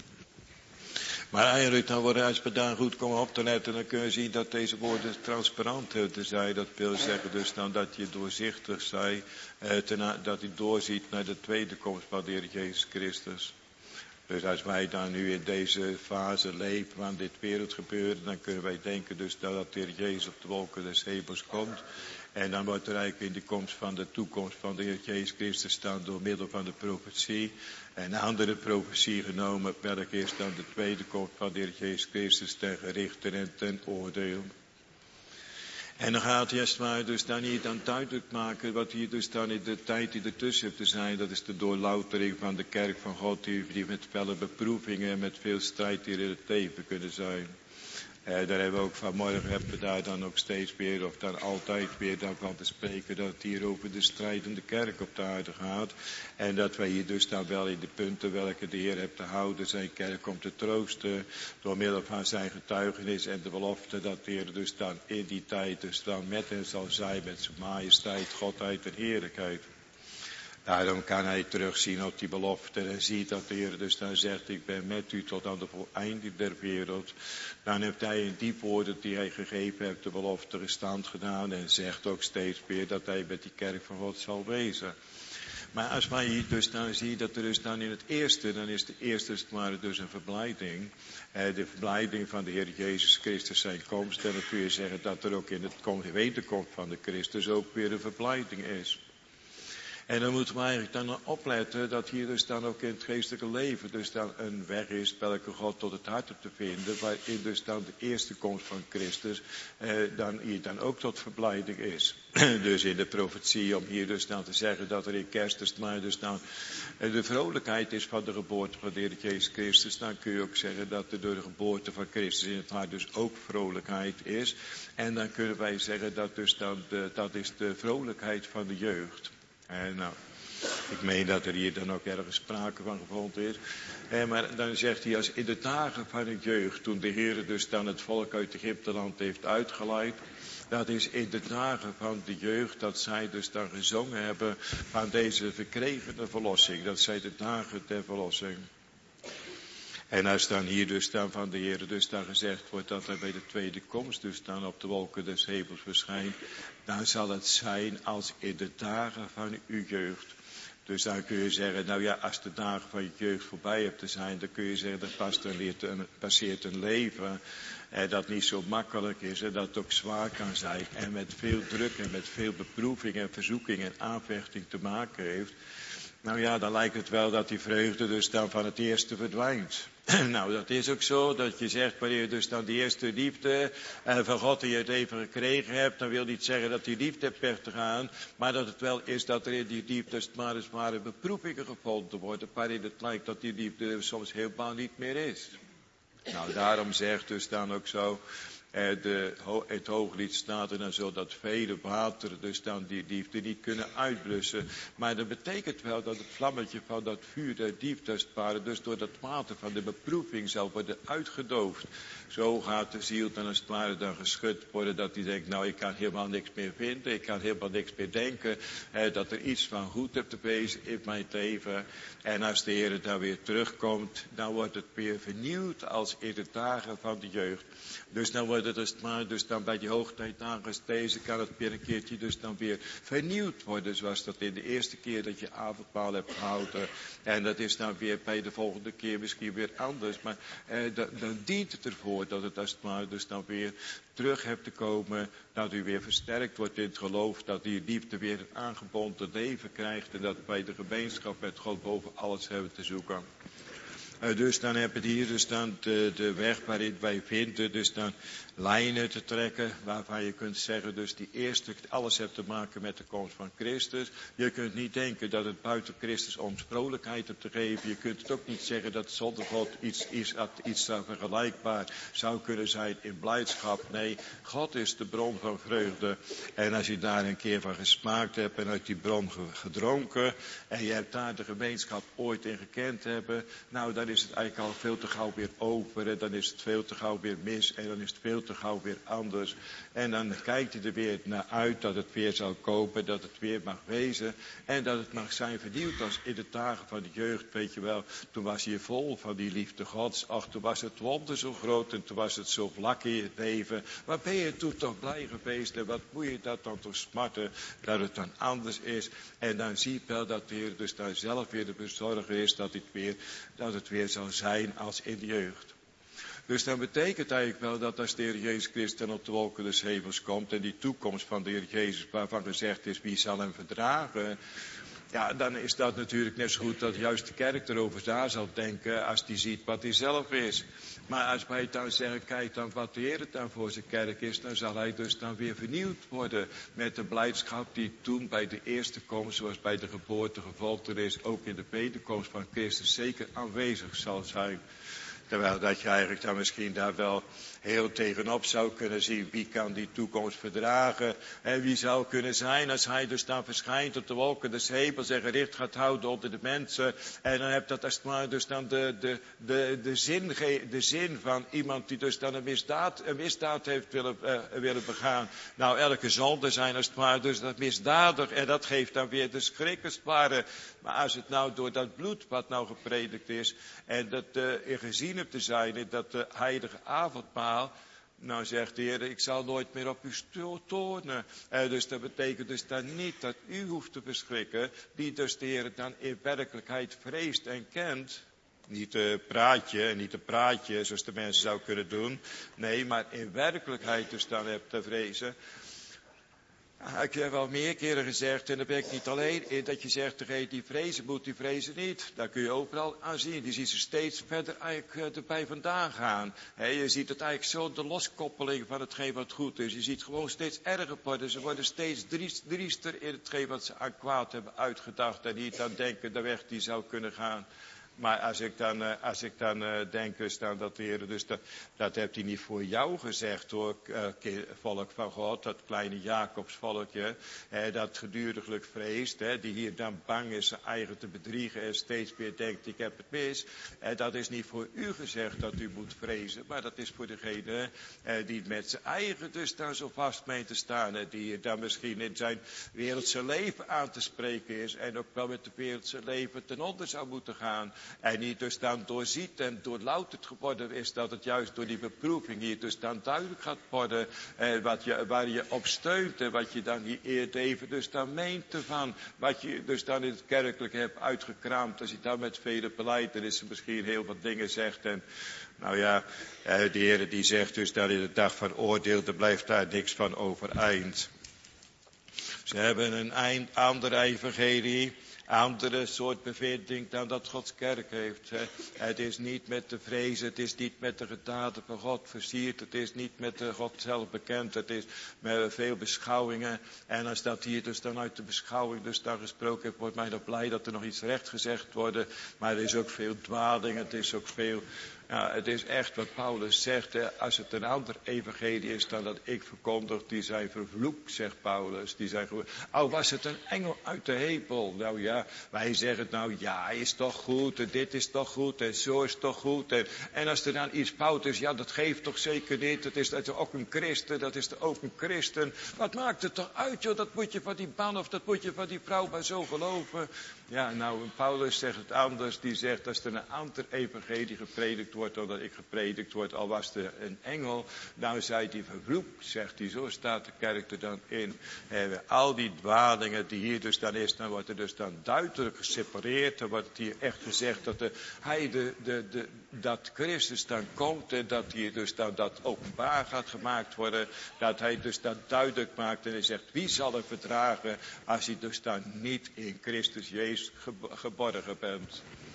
Maar eigenlijk, dan worden, als we daar goed komen op te letten, dan kun je zien dat deze woorden transparant te zijn. Dat wil zeggen dus dan dat je doorzichtig zij, eh, ten, dat je doorziet naar de tweede komst van de Heer Jezus Christus. Dus als wij dan nu in deze fase leven van dit wereldgebeuren, dan kunnen wij denken dus dat de Heer Jezus op de wolken des hemels komt. En dan wordt er eigenlijk in de komst van de toekomst van de Heer Jezus Christus staan door middel van de profetie. En een andere profetie genomen, welke is dan de tweede komst van de Heer Jezus Christus ten gerichte en ten oordeel. En dan gaat hij als maar dus dan hier dan duidelijk maken wat hier dus dan in de tijd die ertussen heeft te zijn. Dat is de doorloutering van de kerk van God die, die met felle beproevingen en met veel strijd hier in het leven kunnen zijn. Eh, daar hebben we ook vanmorgen hebben we daar dan ook steeds weer, of dan altijd weer daarvan te spreken, dat het hier over de strijdende kerk op de aarde gaat. En dat wij hier dus dan wel in de punten welke de Heer heeft te houden, zijn kerk om te troosten, door middel van zijn getuigenis en de belofte dat de Heer dus dan in die tijd dus dan met hen zal zijn, met zijn majesteit, godheid en heerlijkheid. Daarom kan hij terugzien op die belofte en ziet dat de Heer dus dan zegt, ik ben met u tot aan de voleinding der wereld. Dan heeft hij in die woorden die hij gegeven heeft de belofte gestand gedaan en zegt ook steeds weer dat hij met die kerk van God zal wezen. Maar als wij hier dus dan zien dat er dus dan in het eerste, dan is de eerste maar dus een verblijding. Eh, de verblijding van de Heer Jezus Christus zijn komst. En dan kun je zeggen dat er ook in het wederkomst van de Christus ook weer een verblijding is. En dan moeten we eigenlijk dan opletten dat hier dus dan ook in het geestelijke leven dus dan een weg is welke God tot het hart te vinden, waarin dus dan de eerste komst van Christus eh, dan hier dan ook tot verblijding is. Dus in de profetie om hier dus dan te zeggen dat er in Kerstus maar dus dan eh, de vrolijkheid is van de geboorte van de Heer Jezus Christus, dan kun je ook zeggen dat er door de geboorte van Christus in het hart dus ook vrolijkheid is. En dan kunnen wij zeggen dat dus dan de, dat is de vrolijkheid van de jeugd. En nou, ik meen dat er hier dan ook ergens sprake van gevonden is. En maar dan zegt hij, als in de dagen van de jeugd, toen de Heer dus dan het volk uit Egypteland heeft uitgeleid. Dat is in de dagen van de jeugd, dat zij dus dan gezongen hebben van deze verkrevene verlossing. Dat zijn de dagen der verlossing. En als dan hier dus dan van de Heer dus dan gezegd wordt dat hij bij de tweede komst dus dan op de wolken des hemels verschijnt, dan zal het zijn als in de dagen van uw jeugd. Dus dan kun je zeggen, nou ja, als de dagen van je jeugd voorbij hebt te zijn, dan kun je zeggen, dat past een, een, passeert een leven eh, dat niet zo makkelijk is en dat ook zwaar kan zijn en met veel druk en met veel beproeving en verzoeking en aanvechting te maken heeft. Nou ja, dan lijkt het wel dat die vreugde dus dan van het eerste verdwijnt. Nou, dat is ook zo, dat je zegt, wanneer je dus dan die eerste liefde eh, van God in je leven gekregen hebt, dan wil niet zeggen dat die liefde hebt weg te gaan, maar dat het wel is dat er in die liefde maar eens ware beproevingen gevonden worden, waarin het lijkt dat die liefde soms helemaal niet meer is. Nou, daarom zegt dus dan ook zo, eh, de, het Hooglied staat er dan zo dat vele wateren dus dan die liefde niet kunnen uitblussen. Maar dat betekent wel dat het vlammetje van dat vuur der liefde als het ware dus door dat water van de beproeving zal worden uitgedoofd. Zo gaat de ziel dan als het ware dan geschud worden dat hij denkt, nou ik kan helemaal niks meer vinden, ik kan helemaal niks meer denken, eh, dat er iets van goed hebt te wezen in mijn leven. En als de Heer dan weer terugkomt, dan wordt het weer vernieuwd als in de dagen van de jeugd. Dus dan wordt het als het maar, dus dan bij die hoogtijdagen als deze kan het weer een keertje dus dan weer vernieuwd worden, zoals dat in de eerste keer dat je avondmaal hebt gehouden. En dat is dan weer bij de volgende keer misschien weer anders, maar eh, dan, dan dient het ervoor dat het als het maar dus dan weer terug hebt te komen, dat u weer versterkt wordt in het geloof, dat die liefde weer een aangebonden leven krijgt en dat wij de gemeenschap met God boven alles hebben te zoeken. Uh, dus dan heb je hier dus dan de, de weg waarin wij vinden, dus dan lijnen te trekken, waarvan je kunt zeggen, dus die eerste, alles heeft te maken met de komst van Christus. Je kunt niet denken dat het buiten Christus ons vrolijkheid hebt te geven. Je kunt het ook niet zeggen dat zonder God iets, iets, iets vergelijkbaar zou kunnen zijn in blijdschap. Nee, God is de bron van vreugde. En als je daar een keer van gesmaakt hebt en uit die bron gedronken, en je hebt daar de gemeenschap ooit in gekend hebben, nou dan is het eigenlijk al veel te gauw weer over. En dan is het veel te gauw weer mis. En dan is het veel te gauw weer anders. En dan kijkt hij er weer naar uit dat het weer zal komen. Dat het weer mag wezen. En dat het mag zijn vernieuwd als in de dagen van de jeugd. Weet je wel, toen was je vol van die liefde Gods. Ach, toen was het wonder zo groot. En toen was het zo vlak in je leven. Waar ben je toen toch blij geweest? En wat moet je dat dan toch smarten? Dat het dan anders is. En dan zie je wel dat de Heer dus daar zelf weer de bezorger is. Dat het weer, dat het weer zal zijn als in de jeugd. Dus dat betekent eigenlijk wel dat als de Heer Jezus Christus op de wolken des hemels komt en die toekomst van de Heer Jezus waarvan gezegd is wie zal hem verdragen, ja, dan is dat natuurlijk net zo goed dat juist de kerk erover na zal denken als die ziet wat hij zelf is. Maar als wij dan zeggen, kijk dan wat de Heer dan voor zijn kerk is, dan zal hij dus dan weer vernieuwd worden met de blijdschap die toen bij de eerste komst, zoals bij de geboorte gefolterd ook in de wederkomst van Christus zeker aanwezig zal zijn. Terwijl dat je eigenlijk dan misschien daar wel heel tegenop zou kunnen zien. Wie kan die toekomst verdragen? En wie zou kunnen zijn als hij dus dan verschijnt op de wolken des hemels en gericht gaat houden onder de mensen. En dan heb dat als het ware dus dan de, de, de, de, zin, de zin van iemand die dus dan een misdaad, een misdaad heeft willen, uh, willen begaan. Nou, elke zonde zijn als het ware dus dat misdadig. En dat geeft dan weer de schrik als het ware. Maar als het nou door dat bloed wat nou gepredikt is en dat uh, gezien hebt te zijn, dat de heilige avondmaal, nou zegt de Heer, ik zal nooit meer op u toornen. Uh, dus dat betekent dus dan niet dat u hoeft te verschrikken, die dus de Heer dan in werkelijkheid vreest en kent. Niet een praatje en niet een praatje zoals de mensen zou kunnen doen. Nee, maar in werkelijkheid dus dan hebt te vrezen. Ik heb al meer keren gezegd, en daar ben ik niet alleen in, dat je zegt, degene die vrezen moet, die vrezen niet. Daar kun je overal aan zien. Die ziet ze steeds verder eigenlijk erbij vandaan gaan. He, je ziet het eigenlijk zo, de loskoppeling van hetgeen wat goed is. Je ziet gewoon steeds erger worden. Ze worden steeds driest, driester in hetgeen wat ze aan kwaad hebben uitgedacht. En niet aan denken de weg die zou kunnen gaan. Maar als ik dan, uh, als ik dan uh, denk, dus dan dat de Heer, dus dat, dat heeft hij niet voor jou gezegd hoor, uh, volk van God, dat kleine Jacobsvolkje, hè, dat geduriglijk vreest, hè, die hier dan bang is zijn eigen te bedriegen en steeds weer denkt, ik heb het mis. Hè, dat is niet voor u gezegd dat u moet vrezen, maar dat is voor degene uh, die met zijn eigen dus dan zo vast mee te staan, hè, die hier dan misschien in zijn wereldse leven aan te spreken is en ook wel met het wereldse leven ten onder zou moeten gaan. En niet dus dan doorziet en doorlouterd geworden is dat het juist door die beproeving hier dus dan duidelijk gaat worden. Eh, wat je, waar je op steunt en wat je dan hier eerst even dus dan meent ervan. Wat je dus dan in het kerkelijke hebt uitgekraamd. Als je dan met vele belijdenissen misschien heel wat dingen zegt. En nou ja, eh, de Heer die zegt dus dat in de dag van oordeel er blijft daar niks van overeind. Ze hebben een eind, andere evangelie. Andere soort bevinding dan dat Gods kerk heeft. Hè. Het is niet met de vrees, het is niet met de gedaten van God versierd. Het is niet met de God zelf bekend. Het is met veel beschouwingen. En als dat hier dus dan uit de beschouwing dus dan gesproken heeft, wordt mij nog blij dat er nog iets recht gezegd wordt. Maar er is ook veel dwaling, het is ook veel... Ja, het is echt wat Paulus zegt, hè, als het een ander evangelie is dan dat ik verkondig, die zijn vervloekt, zegt Paulus. Die zijn gewoon, oh, was het een engel uit de hemel? Nou ja, wij zeggen nou, ja, is toch goed, en dit is toch goed, en zo is toch goed. En, en als er dan iets fout is, ja, dat geeft toch zeker niet. Dat is, dat is ook een christen, dat is ook een christen. Wat maakt het toch uit, joh, dat moet je van die man of dat moet je van die vrouw maar zo geloven. Ja, nou, Paulus zegt het anders. Die zegt, als er een ander evangelie gepredikt wordt dan dat ik gepredikt word, al was er een engel, nou zei hij vervloekt, zegt hij. Zo staat de kerk er dan in. En al die dwalingen die hier dus dan is, dan wordt er dus dan duidelijk gesepareerd. Dan wordt het hier echt gezegd dat de, hij de, de, de, dat Christus dan komt en dat hier dus dan dat openbaar gaat gemaakt worden. Dat hij dus dat duidelijk maakt en hij zegt, wie zal er verdragen als hij dus dan niet in Christus Jezus geborgen bent.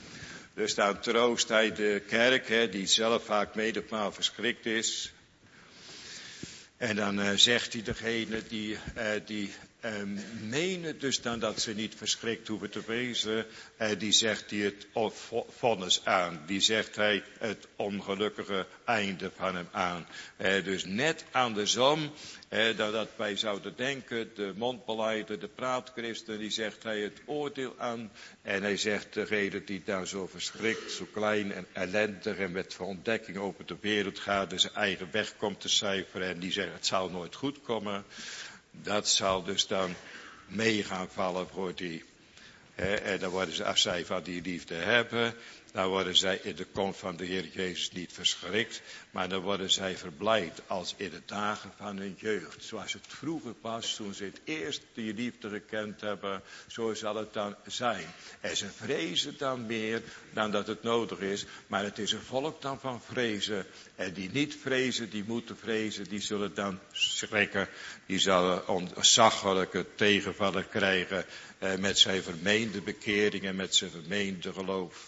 Dus dan troost hij de kerk, hè, die zelf vaak menigmaal verschrikt is. En dan uh, zegt hij degene die, uh, die uh, menen dus dan dat ze niet verschrikt hoeven te wezen, uh, die zegt hij het vonnis aan. Die zegt hij het ongelukkige einde van hem aan. Uh, dus net andersom, uh, dat, dat wij zouden denken, de mondbeleider, de praatchristen, die zegt hij het oordeel aan. En hij zegt degene die daar zo verschrikt, zo klein en ellendig en met ontdekking over de wereld gaat en zijn eigen weg komt te cijferen en die zegt het zal nooit goed komen. Dat zal dus dan mee gaan vallen voor die. He, en dan worden ze, als zij van die liefde hebben, dan worden zij in de komst van de Heer Jezus niet verschrikt, maar dan worden zij verblijd als in de dagen van hun jeugd. Zoals het vroeger was, toen ze het eerst die liefde gekend hebben, zo zal het dan zijn. En ze vrezen dan meer dan dat het nodig is, maar het is een volk dan van vrezen. En die niet vrezen, die moeten vrezen, die zullen dan schrikken, die zullen ontzaglijke tegenvallen krijgen eh, met zijn vermeende bekering en met zijn vermeende geloof.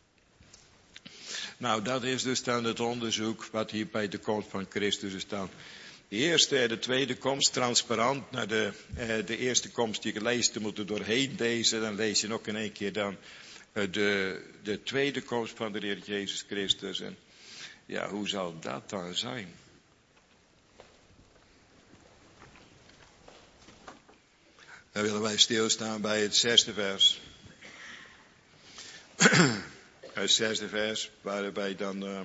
Nou, dat is dus dan het onderzoek wat hier bij de komst van Christus is dan. De eerste en de tweede komst, transparant. Naar de, eh, de eerste komst die gelezen te moeten doorheen lezen. Dan lees je nog in één keer dan eh, de, de tweede komst van de Heer Jezus Christus. En ja, hoe zal dat dan zijn? Dan willen wij stilstaan bij het zesde vers. Het zesde vers, waarbij dan uh,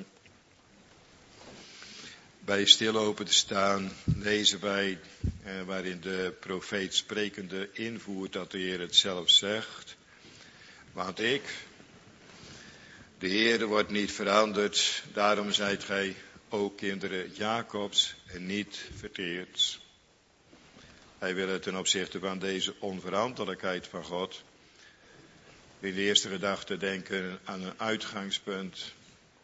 bij stil open te staan, lezen wij, uh, waarin de profeet sprekende invoert dat de Heer het zelf zegt. Want ik, de Heer wordt niet veranderd, daarom zijt gij ook kinderen Jacobs en niet verteerd. Hij wil het ten opzichte van deze onveranderlijkheid van God. In de eerste gedachte denken aan een uitgangspunt.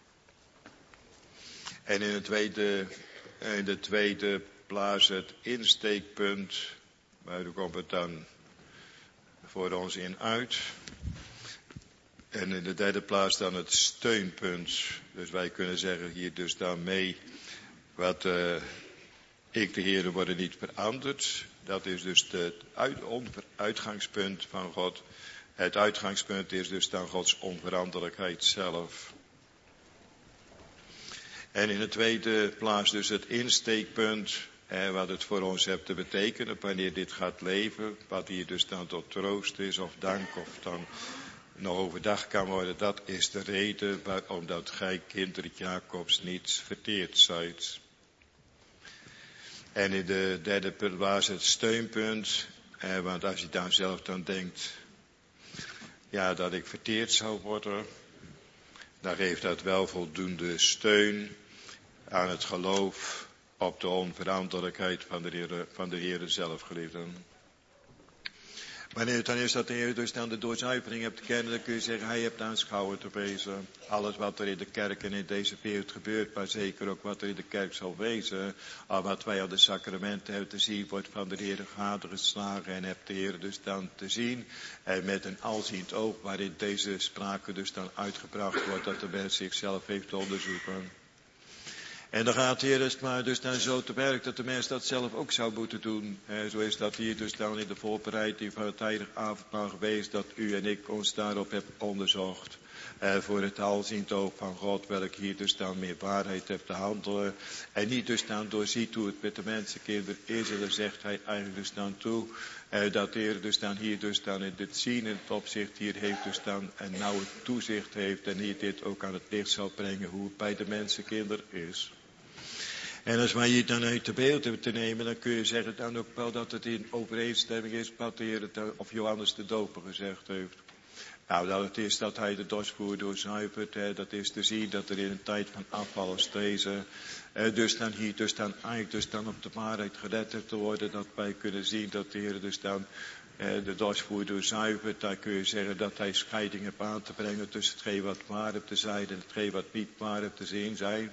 En in de tweede, in de tweede plaats het insteekpunt. Waar komt het dan voor ons in uit. En in de derde plaats dan het steunpunt. Dus wij kunnen zeggen hier dus dan mee. Wat uh, ik de Heere worden niet veranderd. Dat is dus het uit, uitgangspunt van God. Het uitgangspunt is dus dan Gods onveranderlijkheid zelf. En in de tweede plaats dus het insteekpunt, eh, wat het voor ons heeft te betekenen wanneer dit gaat leven, wat hier dus dan tot troost is of dank of dan nog overdag kan worden, dat is de reden waarom dat gij kinderen Jacobs niet verteerd zijt. En in de derde plaats het steunpunt, eh, want als je dan zelf dan denkt, ja, dat ik verteerd zou worden, dan geeft dat wel voldoende steun aan het geloof op de onveranderlijkheid van de Heer, van de Heer zelf, geliefden. Wanneer het dan is dat de Heer dus dan de doorzuivering hebt te kennen, dan kun je zeggen, hij hebt aanschouwen te wezen. Alles wat er in de kerk en in deze wereld gebeurt, maar zeker ook wat er in de kerk zal wezen. Al wat wij aan de sacramenten hebben te zien, wordt van de Heer gadegeslagen en hebt de Heer dus dan te zien. En met een alziend oog waarin deze sprake dus dan uitgebracht wordt, dat de mens zichzelf heeft te onderzoeken. En dan gaat de Heer dus maar dus dan zo te werk dat de mens dat zelf ook zou moeten doen. Eh, zo is dat hier dus dan in de voorbereiding van het heilige avondmaal geweest, dat u en ik ons daarop hebben onderzocht. Eh, voor het alziend oog van God, welk hier dus dan meer waarheid heeft te handelen. En niet dus dan doorziet hoe het met de mensenkinderen is. En dan zegt hij eigenlijk dus dan toe, eh, dat de Heer dus dan hier dus dan in dit zien, in het opzicht hier heeft dus dan een nauwe toezicht heeft. En hier dit ook aan het licht zal brengen hoe het bij de mensenkinderen is. En als wij hier dan uit de beeld hebben te nemen, dan kun je zeggen dan ook wel dat het in overeenstemming is wat de Heer of Johannes de Doper gezegd heeft. Nou, dat het is dat hij de dorsvloer doorzuivert, hè, dat is te zien dat er in een tijd van afval als deze, eh, dus dan hier, dus dan eigenlijk dus dan op de waarheid gelet heeft te worden, dat wij kunnen zien dat de Heer dus dan eh, de dorsvloer doorzuivert. Daar kun je zeggen dat hij scheiding heeft aan te brengen tussen hetgeen wat waar heeft te zijn en hetgeen wat niet waar heeft te zien zijn.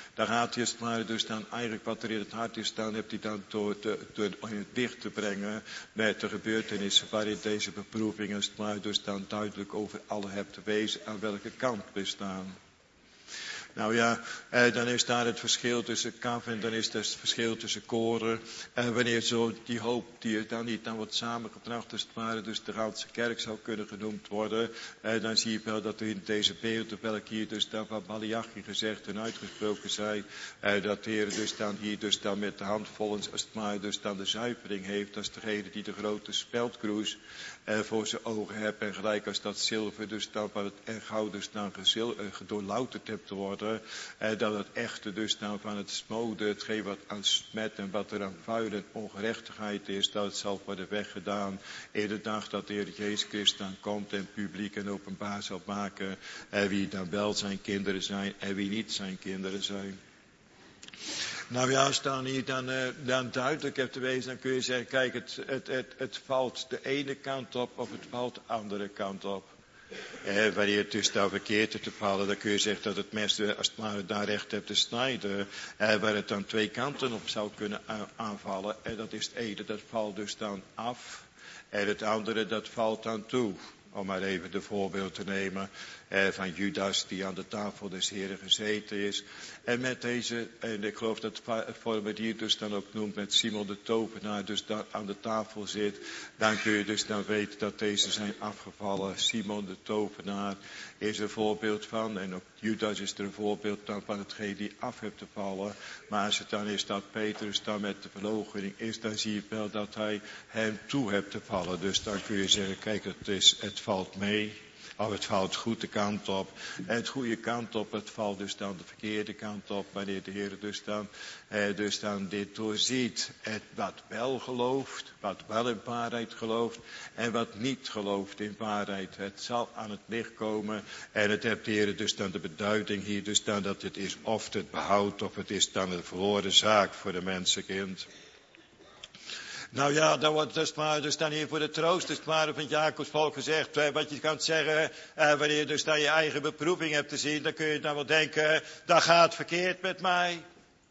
Daar gaat hij, maar dus dan eigenlijk wat er in het hart is staan, hebt hij dan door, te, door in het licht te brengen met de gebeurtenissen waarin deze beproevingen, maar dus dan duidelijk over alle hebt te wezen aan welke kant we staan. Nou ja, eh, dan is daar het verschil tussen kaf en dan is het verschil tussen koren. En wanneer zo die hoop die er dan niet dan wordt samengebracht, als het ware, dus de ganse kerk zou kunnen genoemd worden. Eh, dan zie je wel dat er in deze beelden, welke hier dus dan van Malachi gezegd en uitgesproken zijn, eh, dat de Heer dus dan hier dus dan met de hand volgens, als het ware, dus dan de zuivering heeft, als degene die de grote speldkroes eh, voor zijn ogen hebt. En gelijk als dat zilver dus dan van het en goud dus dan gezil, eh, gedoorlouterd hebt te worden. Eh, dat het echte dus dan van het smode, hetgeen wat aan smet en wat er aan vuil en ongerechtigheid is, dat het zal worden weggedaan in de dag dat de Heer Jezus Christus dan komt en publiek en openbaar zal maken eh, wie dan wel zijn kinderen zijn en wie niet zijn kinderen zijn. Nou ja, als dan hier dan, uh, dan duidelijk hebt te wezen, dan kun je zeggen, kijk, het, het, het, het valt de ene kant op of het valt de andere kant op. Eh, wanneer het dus daar verkeerd te vallen, dan kun je zeggen dat het mes als het ware daar recht hebt te snijden. Eh, waar het dan twee kanten op zou kunnen aanvallen. En dat is het ene, dat valt dus dan af. En het andere, dat valt dan toe. Om maar even de voorbeeld te nemen eh, van Judas die aan de tafel des Heren gezeten is. En met deze, en ik geloof dat het formulier dus dan ook noemt met Simon de tovenaar dus daar aan de tafel zit. Dan kun je dus dan weten dat deze zijn afgevallen. Simon de tovenaar is een voorbeeld van. En ook Judas is er een voorbeeld dan van hetgeen die af heeft te vallen. Maar als het dan is dat Petrus dan met de verloochening is, dan zie je wel dat hij hem toe hebt te vallen. Dus dan kun je zeggen, kijk, het, is, het valt mee. Of het valt goed de kant op. En het goede kant op, het valt dus dan de verkeerde kant op. Wanneer de Heer dus dan, eh, dus dan dit doorziet. Het wat wel gelooft, wat wel in waarheid gelooft. En wat niet gelooft in waarheid. Het zal aan het licht komen. En het heeft de Heer dus dan de beduiding hier. Dus dan dat het is of het behoud of het is dan een verloren zaak voor de mensenkind. Nou ja, dan wordt het maar dus dan hier voor de troost, dus maar van het Jacobs volk gezegd, eh, wat je kan zeggen, eh, wanneer je dus dan je eigen beproeving hebt te zien, dan kun je dan wel denken, dat gaat verkeerd met mij.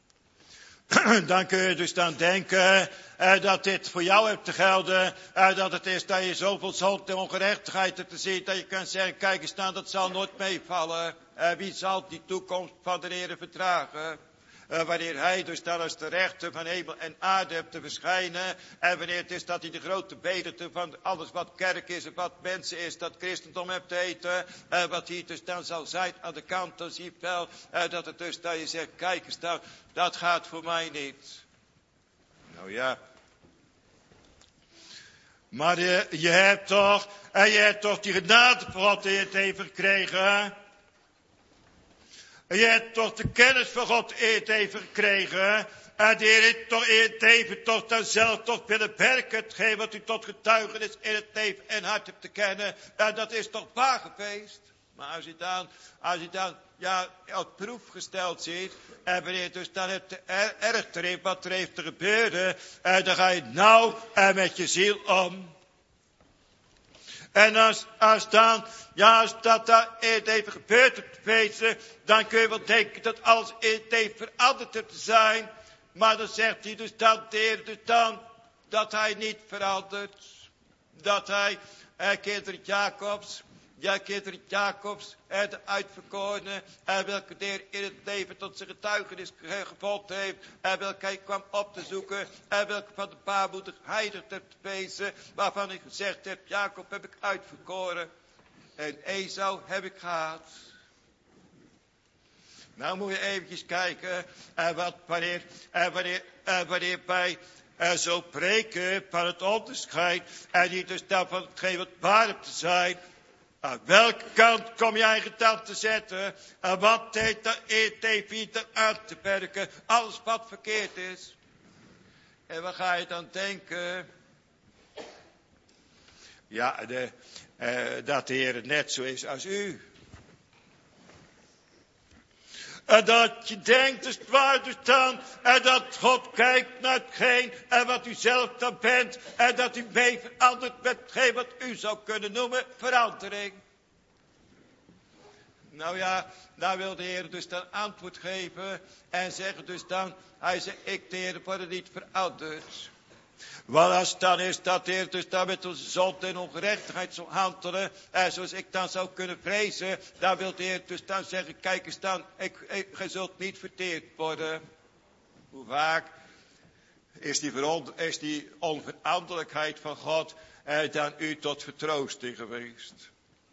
Dan kun je dus dan denken, eh, dat dit voor jou hebt te gelden, eh, dat het is dat je zoveel zonde en ongerechtigheid hebt te zien, dat je kan zeggen, kijk eens dan, dat zal nooit meevallen. Eh, wie zal die toekomst van de Heer verdragen? Uh, wanneer hij dus dan als de rechter van hemel en aarde hebt te verschijnen. En wanneer het is dat hij de grote bederte van alles wat kerk is en wat mensen is, dat christendom hebt te eten. Uh, wat hier dus dan zal zijn aan de kant, dan zie je wel uh, dat het dus dat je zegt, kijk eens dan, dat gaat voor mij niet. Nou ja. Maar je, je hebt toch, en je hebt toch die genade van God die het heeft gekregen. En je hebt toch de kennis van God eet even gekregen. En die heeft toch eet even toch dan zelf toch willen werken. Hetgeen wat u tot getuigenis in het leven en hart hebt te kennen. En dat is toch waar geweest. Maar als je dan, als je dan, ja, op proef gesteld ziet. En wanneer dus dan het er, erg erin wat er heeft te gebeuren. En dan ga je nauw en met je ziel om. En als, als dan, ja, als dat daar even gebeurd op te wezen, dan kun je wel denken dat alles even veranderd heeft te zijn. Maar dan zegt hij dus dan, de Heer dus dan, dat hij niet verandert. Dat hij, eh, kinderen Jacobs, ja, kinderen Jacobs, eh, de uitverkorenen, en welke de Heer in het leven tot zijn getuigenis gevonden heeft, en welke hij kwam op te zoeken, en welke van de baarmoeder heiligd hebt wezen, waarvan hij gezegd heeft, Jacob heb ik uitverkoren, en Esau heb ik gehaat. Nou moet je eventjes kijken, en wat, wanneer, en wanneer, en wanneer bij en zo preken van het onderscheid, en niet dus dan van hetgeen wat waar hebt te zijn. Aan welke kant kom je eigen tand te zetten? En wat deed er even aan te werken? Alles wat verkeerd is. En wat ga je dan denken? Ja, de, eh, dat de Heer net zo is als u. En dat je denkt, dus waar dus dan, en dat God kijkt naar hetgeen, en wat u zelf dan bent, en dat u mee verandert met hetgeen wat u zou kunnen noemen verandering. Nou ja, daar wil de Heer dus dan antwoord geven en zeggen dus dan, hij zegt, ik de Heer word niet veranderd. Want als het dan is dat de Heer dus dan met onze zonde en ongerechtigheid zal handelen, en zoals ik dan zou kunnen vrezen, dan wil de Heer dus dan zeggen, kijk eens dan, ik, ik, je zult niet verteerd worden. Hoe vaak is die, veronder, is die onveranderlijkheid van God eh, dan u tot vertroosting geweest?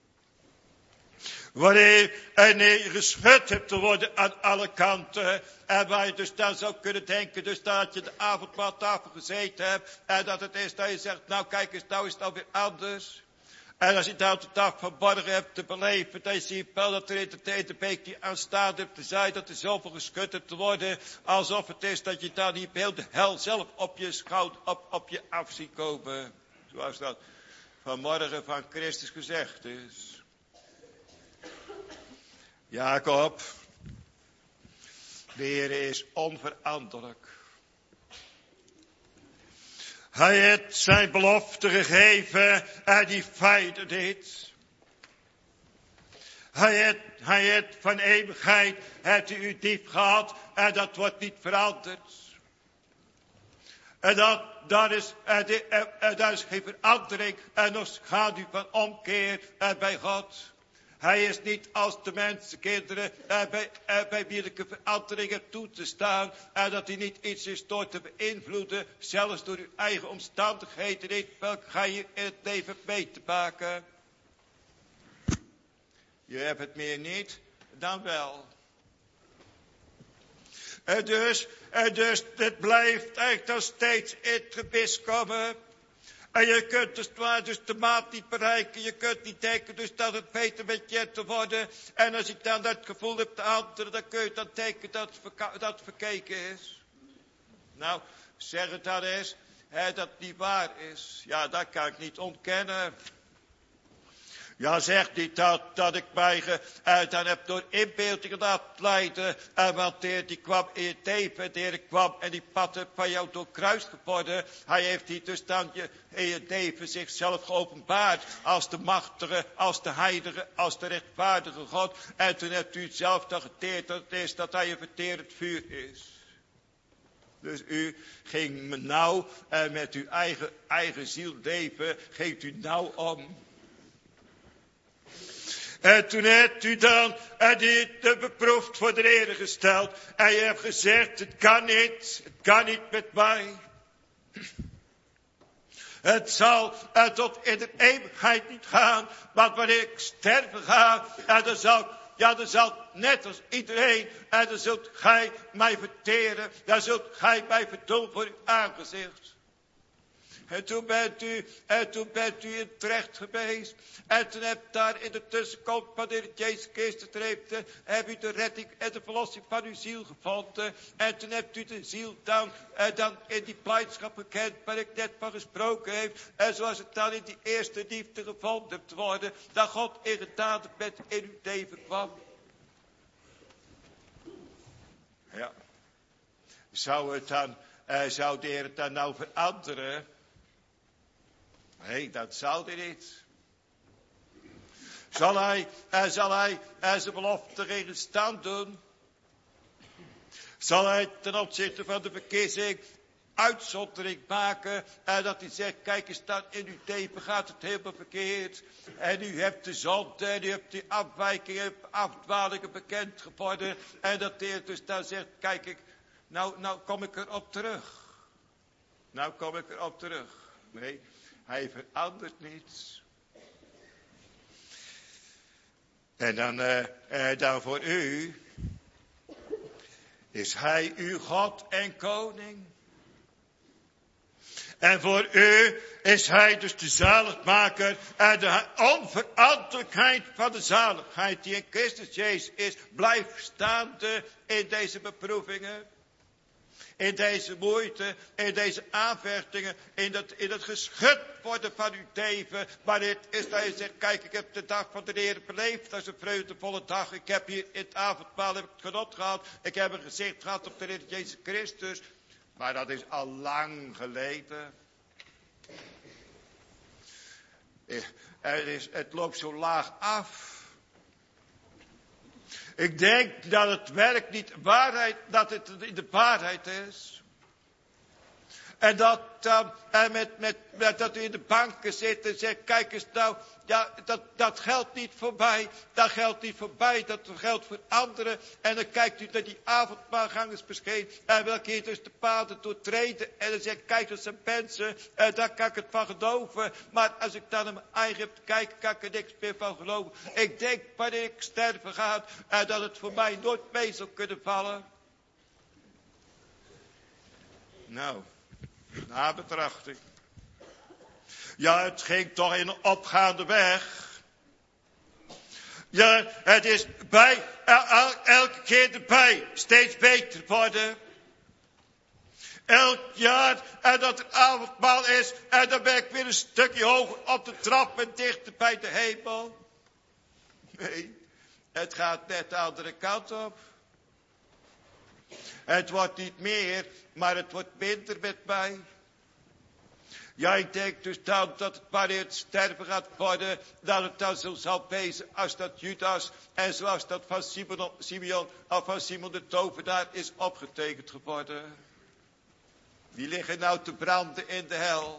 Wanneer je geschud hebt te worden aan alle kanten. En waar je dus dan zou kunnen denken. Dus dat je de avondmaaltafel gezeten hebt. En dat het is dat je zegt. Nou kijk eens, nou is het alweer anders. En als je dan de dag van morgen hebt te beleven. Dan zie je wel dat er in de tijd de beek die aanstaande hebt te zijn. Dat er zoveel geschud hebt te worden. Alsof het is dat je dan hier heel de hel zelf op je schouder op, op je af ziet komen. Zoals dat vanmorgen van Christus gezegd is. Jacob, de Heer is onveranderlijk. Hij heeft zijn belofte gegeven en die feiten dit. Hij heeft, hij heeft van eeuwigheid, heeft u u diep gehad en dat wordt niet veranderd. En dat, dat, is, en die, en, en dat is geen verandering en nog schaduw van omkeer en bij God. Hij is niet als de mensenkinderen er bij, er bij billijke veranderingen toe te staan. En dat hij niet iets is door te beïnvloeden. Zelfs door uw eigen omstandigheden niet. Welke ga je in het leven mee te maken. Je hebt het meer niet dan wel. En dus, en dus het blijft eigenlijk dan steeds in het gebis komen. En je kunt dus, dus de maat niet bereiken. Je kunt niet denken dus dat het beter met je te worden. En als ik dan dat gevoel heb te anderen, dan kun je dan denken dat het, verka- dat het verkeken is. Nou, zeg het dan eens, hè, dat het niet waar is. Ja, dat kan ik niet ontkennen. Ja, zeg niet dat, dat ik mij ge, uh, dan heb door inbeeldingen laten leiden. En want de Heer die kwam in je leven, de Heer kwam en die pad van jou door kruis geworden. Hij heeft die dus dan je, in je leven zichzelf geopenbaard. Als de machtige, als de heilige, als de rechtvaardige God. En toen hebt u het zelf dan geteerd dat het is dat hij een verterend vuur is. Dus u ging nauw en met uw eigen, eigen ziel leven, geeft u nauw om. En toen hebt u dan en dit beproefd voor de Heer gesteld. En je hebt gezegd, het kan niet, het kan niet met mij. Het zal en tot in de eeuwigheid niet gaan. Want wanneer ik sterven ga, en dan zal, ja dan zal net als iedereen, en dan zult gij mij verteren. Dan zult gij mij verdoen voor uw aangezicht. En toen bent u, en toen bent u in terecht geweest. En toen hebt daar in de tussenkomst van de Heer Jezus Christus heeft, heb u de redding en de verlossing van uw ziel gevonden. En toen hebt u de ziel dan, en dan in die blijdschap gekend waar ik net van gesproken heb. En zoals het dan in die eerste liefde gevonden hebt worden. Dat God in genade met in uw leven kwam. Ja. Zou het dan, eh, zou de Heer het dan nou veranderen? Nee, dat zou hij niet. Zal hij, en zal hij en zijn belofte in stand doen? Zal hij ten opzichte van de verkiezing uitzondering maken? En dat hij zegt, kijk eens dan in uw leven gaat het helemaal verkeerd. En u hebt de zonde en u hebt die afwijkingen, afdwalingen bekend geworden. En dat de Heer dus dan zegt, kijk ik, nou, nou kom ik erop terug. Nou kom ik erop terug. Nee. Hij verandert niets. En dan, uh, uh, dan voor u is hij uw God en koning. En voor u is hij dus de zaligmaker en de onveranderlijkheid van de zaligheid die in Christus Jezus is, blijft staande in deze beproevingen. In deze moeite, in deze aanvechtingen, in dat, in het geschud worden van uw leven. Maar het is dat je zegt, kijk, ik heb de dag van de Heer beleefd. Dat is een vreugdevolle dag. Ik heb hier in het avondmaal heb ik het genot gehad. Ik heb een gezicht gehad op de Heer Jezus Christus. Maar dat is al lang geleden. Het, is, het loopt zo laag af. Ik denk dat het werk niet waarheid, dat het in de waarheid is. En dat, uh, en met, met, met dat u in de banken zit en zegt, kijk eens nou, ja, dat, dat geldt niet voor mij, dat geldt niet voor mij, dat geldt voor anderen. En dan kijkt u naar die avondmaalgangers misschien, en welke hier dus de paden doortreden. En dan zegt, kijk, dat zijn mensen, en daar kan ik het van geloven. Maar als ik dan naar mijn eigen kijk, kan ik er niks meer van geloven. Ik denk, wanneer ik sterven ga, en dat het voor mij nooit mee zou kunnen vallen. Nou. Nabetrachting. Ja, het ging toch in een opgaande weg. Ja, het is bij, el, elke keer erbij, steeds beter worden. Elk jaar, en dat het avondmaal is, en dan ben ik weer een stukje hoger op de trap en dichter bij de hemel. Nee, het gaat net de andere kant op. Het wordt niet meer, maar het wordt minder met mij. Ja, ik denk dus dan dat het wanneer het sterven gaat worden, dat het dan zo zal wezen als dat Judas en zoals dat van Simeon, Simeon of van Simon de tovenaar is opgetekend geworden. Die liggen nou te branden in de hel.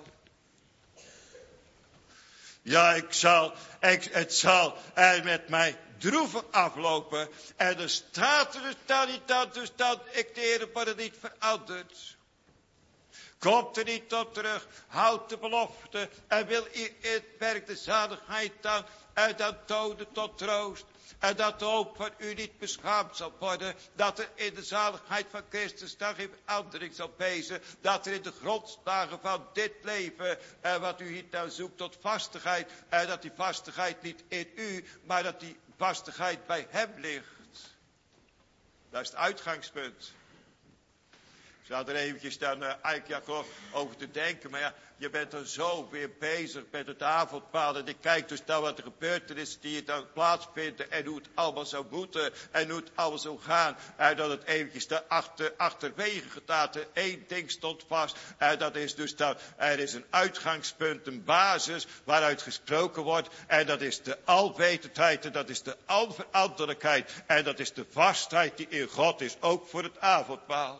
Ja, ik zal, ik, het zal er met mij droevig aflopen. En er staat er dus dan niet dat, dus dat ik de Heer worden niet veranderd. Komt er niet op terug, houdt de belofte en wil in het werk de zaligheid dan, en dan tonen tot troost. En dat de hoop van u niet beschaamd zal worden, dat er in de zaligheid van Christus dan geen verandering zal wezen, dat er in de grondslagen van dit leven, en wat u hier nou zoekt tot vastigheid, en dat die vastigheid niet in u, maar dat die vastigheid bij hem ligt. Dat is het uitgangspunt. Ik zou er eventjes dan uh, eigenlijk ja, over te denken. Maar ja, je bent dan zo weer bezig met het avondmaal. En ik kijk dus naar wat de gebeurtenissen die hier dan plaatsvinden. En hoe het allemaal zou moeten. En hoe het allemaal zou gaan. En dat het eventjes daar achter, achterwege gelaten. Eén ding stond vast. En dat is dus dat er is een uitgangspunt, een basis waaruit gesproken wordt. En dat is de alwetendheid. En dat is de alveranderlijkheid. En dat is de vastheid die in God is. Ook voor het avondmaal.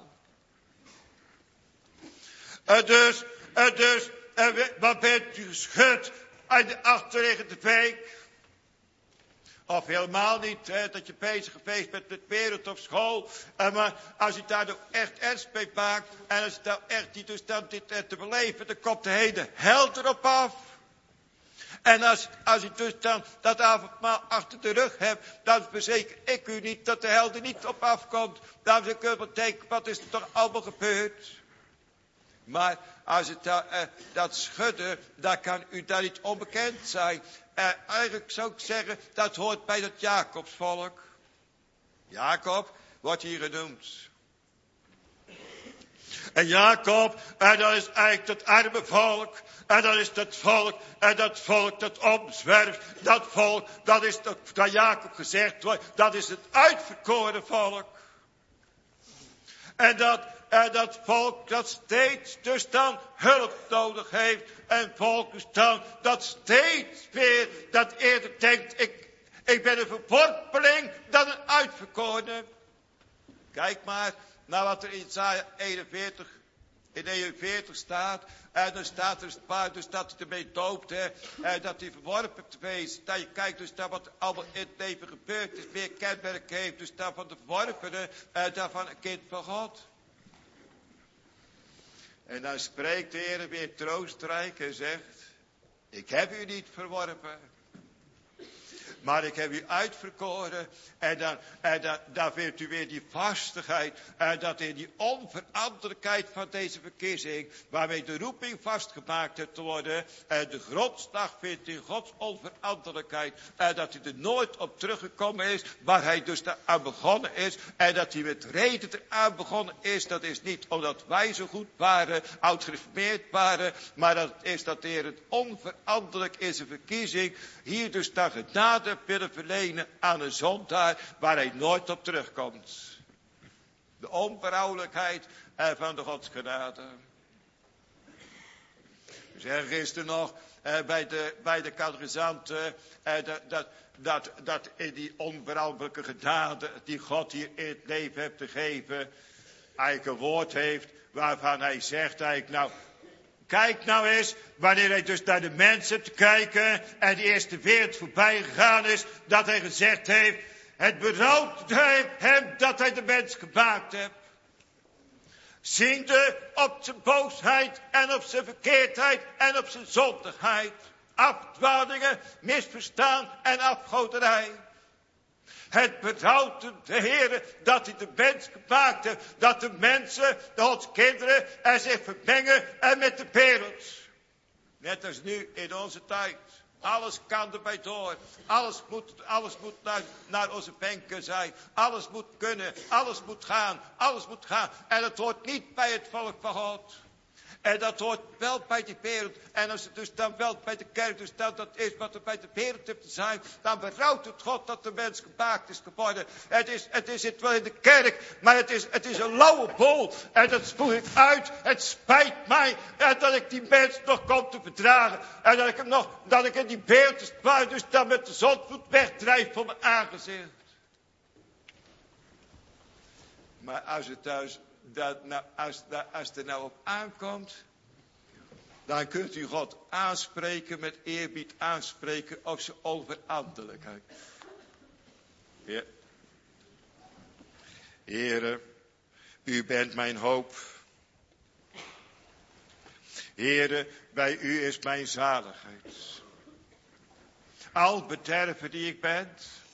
En dus, en dus, en wat bent u geschud aan de achterliggende week? Of helemaal niet, hè, dat je bezig geweest bent met wereld op school. En maar als je daar nou echt ernst mee maakt, en als je nou echt niet dus dan dit te beleven, dan komt de hele hel erop af. En als, als je dus dan dat avondmaal achter de rug hebt, dan verzeker ik u niet dat de hel er niet op afkomt. Dan kun je wel denken, wat is er toch allemaal gebeurd? Maar als het uh, uh, dat schudden, dat kan u daar niet onbekend zijn. Uh, eigenlijk zou ik zeggen, dat hoort bij het Jacobsvolk. Jacob wordt hier genoemd. En Jacob, en dat is eigenlijk dat arme volk. En dat is dat volk, en dat volk dat omzwerft. Dat volk, dat is dat, dat Jacob gezegd wordt, dat is het uitverkoren volk. En dat, en dat volk dat steeds dus dan hulp nodig heeft. En volk dus dan dat steeds weer dat eerder denkt, ik, ik ben een verworpeling dan een uitverkorene. Kijk maar naar wat er in Jesaja eenenveertig, in eenenveertig staat. En dan staat er een paar, dus dat hij ermee doopt, hè. En dat hij verworpen wees. Dat je kijkt dus naar wat allemaal in het leven gebeurd is. Meer kenmerk heeft, dus daarvan de verworpene. En daarvan een kind van God. En dan spreekt de Heer weer troostrijk en zegt, ik heb u niet verworpen. Maar ik heb u uitverkoren. En dan, en dan, dan vindt u weer die vastigheid. En dat in die onveranderlijkheid van deze verkiezing. Waarmee de roeping vastgemaakt heeft te worden. En de grondslag vindt in Gods onveranderlijkheid. En dat hij er nooit op teruggekomen is. Waar hij dus aan begonnen is. En dat hij met reden eraan begonnen is. Dat is niet omdat wij zo goed waren. Oud gereformeerd waren. Maar dat is dat de Heer het onveranderlijk is een verkiezing. Hier dus dan genade willen verlenen aan een zondaar waar hij nooit op terugkomt. De onberouwelijkheid van de godsgenade. Dus ergens is er nog, eh, bij de, bij de catechisanten, eh, dat, dat, dat, dat in die onveranderlijke genade die God hier in het leven heeft te geven, eigenlijk een woord heeft waarvan hij zegt eigenlijk, nou, kijk nou eens, wanneer hij dus naar de mensen te kijken en die eerste wereld voorbij gegaan is, dat hij gezegd heeft, het berouwt hem dat hij de mens gemaakt heeft. Ziende op zijn boosheid en op zijn verkeerdheid en op zijn zondigheid. Afdwalingen, misverstaan en afgoderij. Het berouwt de Heer dat hij de mens gemaakt heeft. Dat de mensen, de Gods kinderen, er zich vermengen en met de wereld. Net als nu in onze tijd. Alles kan erbij door. Alles moet, alles moet naar, naar onze benken zijn. Alles moet kunnen. Alles moet gaan. Alles moet gaan. En het hoort niet bij het volk van God. En dat hoort wel bij die wereld. En als het dus dan wel bij de kerk, dus dat, dat is wat er bij de wereld heeft te zijn, dan berouwt het God dat de mens gemaakt is geworden. Het is, het is het wel in de kerk, maar het is, het is een lauwe bol. En dat spoel ik uit. Het spijt mij en dat ik die mens nog kom te verdragen. En dat ik hem nog, dat ik in die wereld dus dan met de zondvloed wegdrijf van mijn aangezicht. Maar als het thuis, dat nou, als, als het er nou op aankomt, dan kunt u God aanspreken, met eerbied aanspreken op zijn onveranderlijkheid. Ja. Heere, u bent mijn hoop. Heere, bij u is mijn zaligheid. Al bederven die ik ben.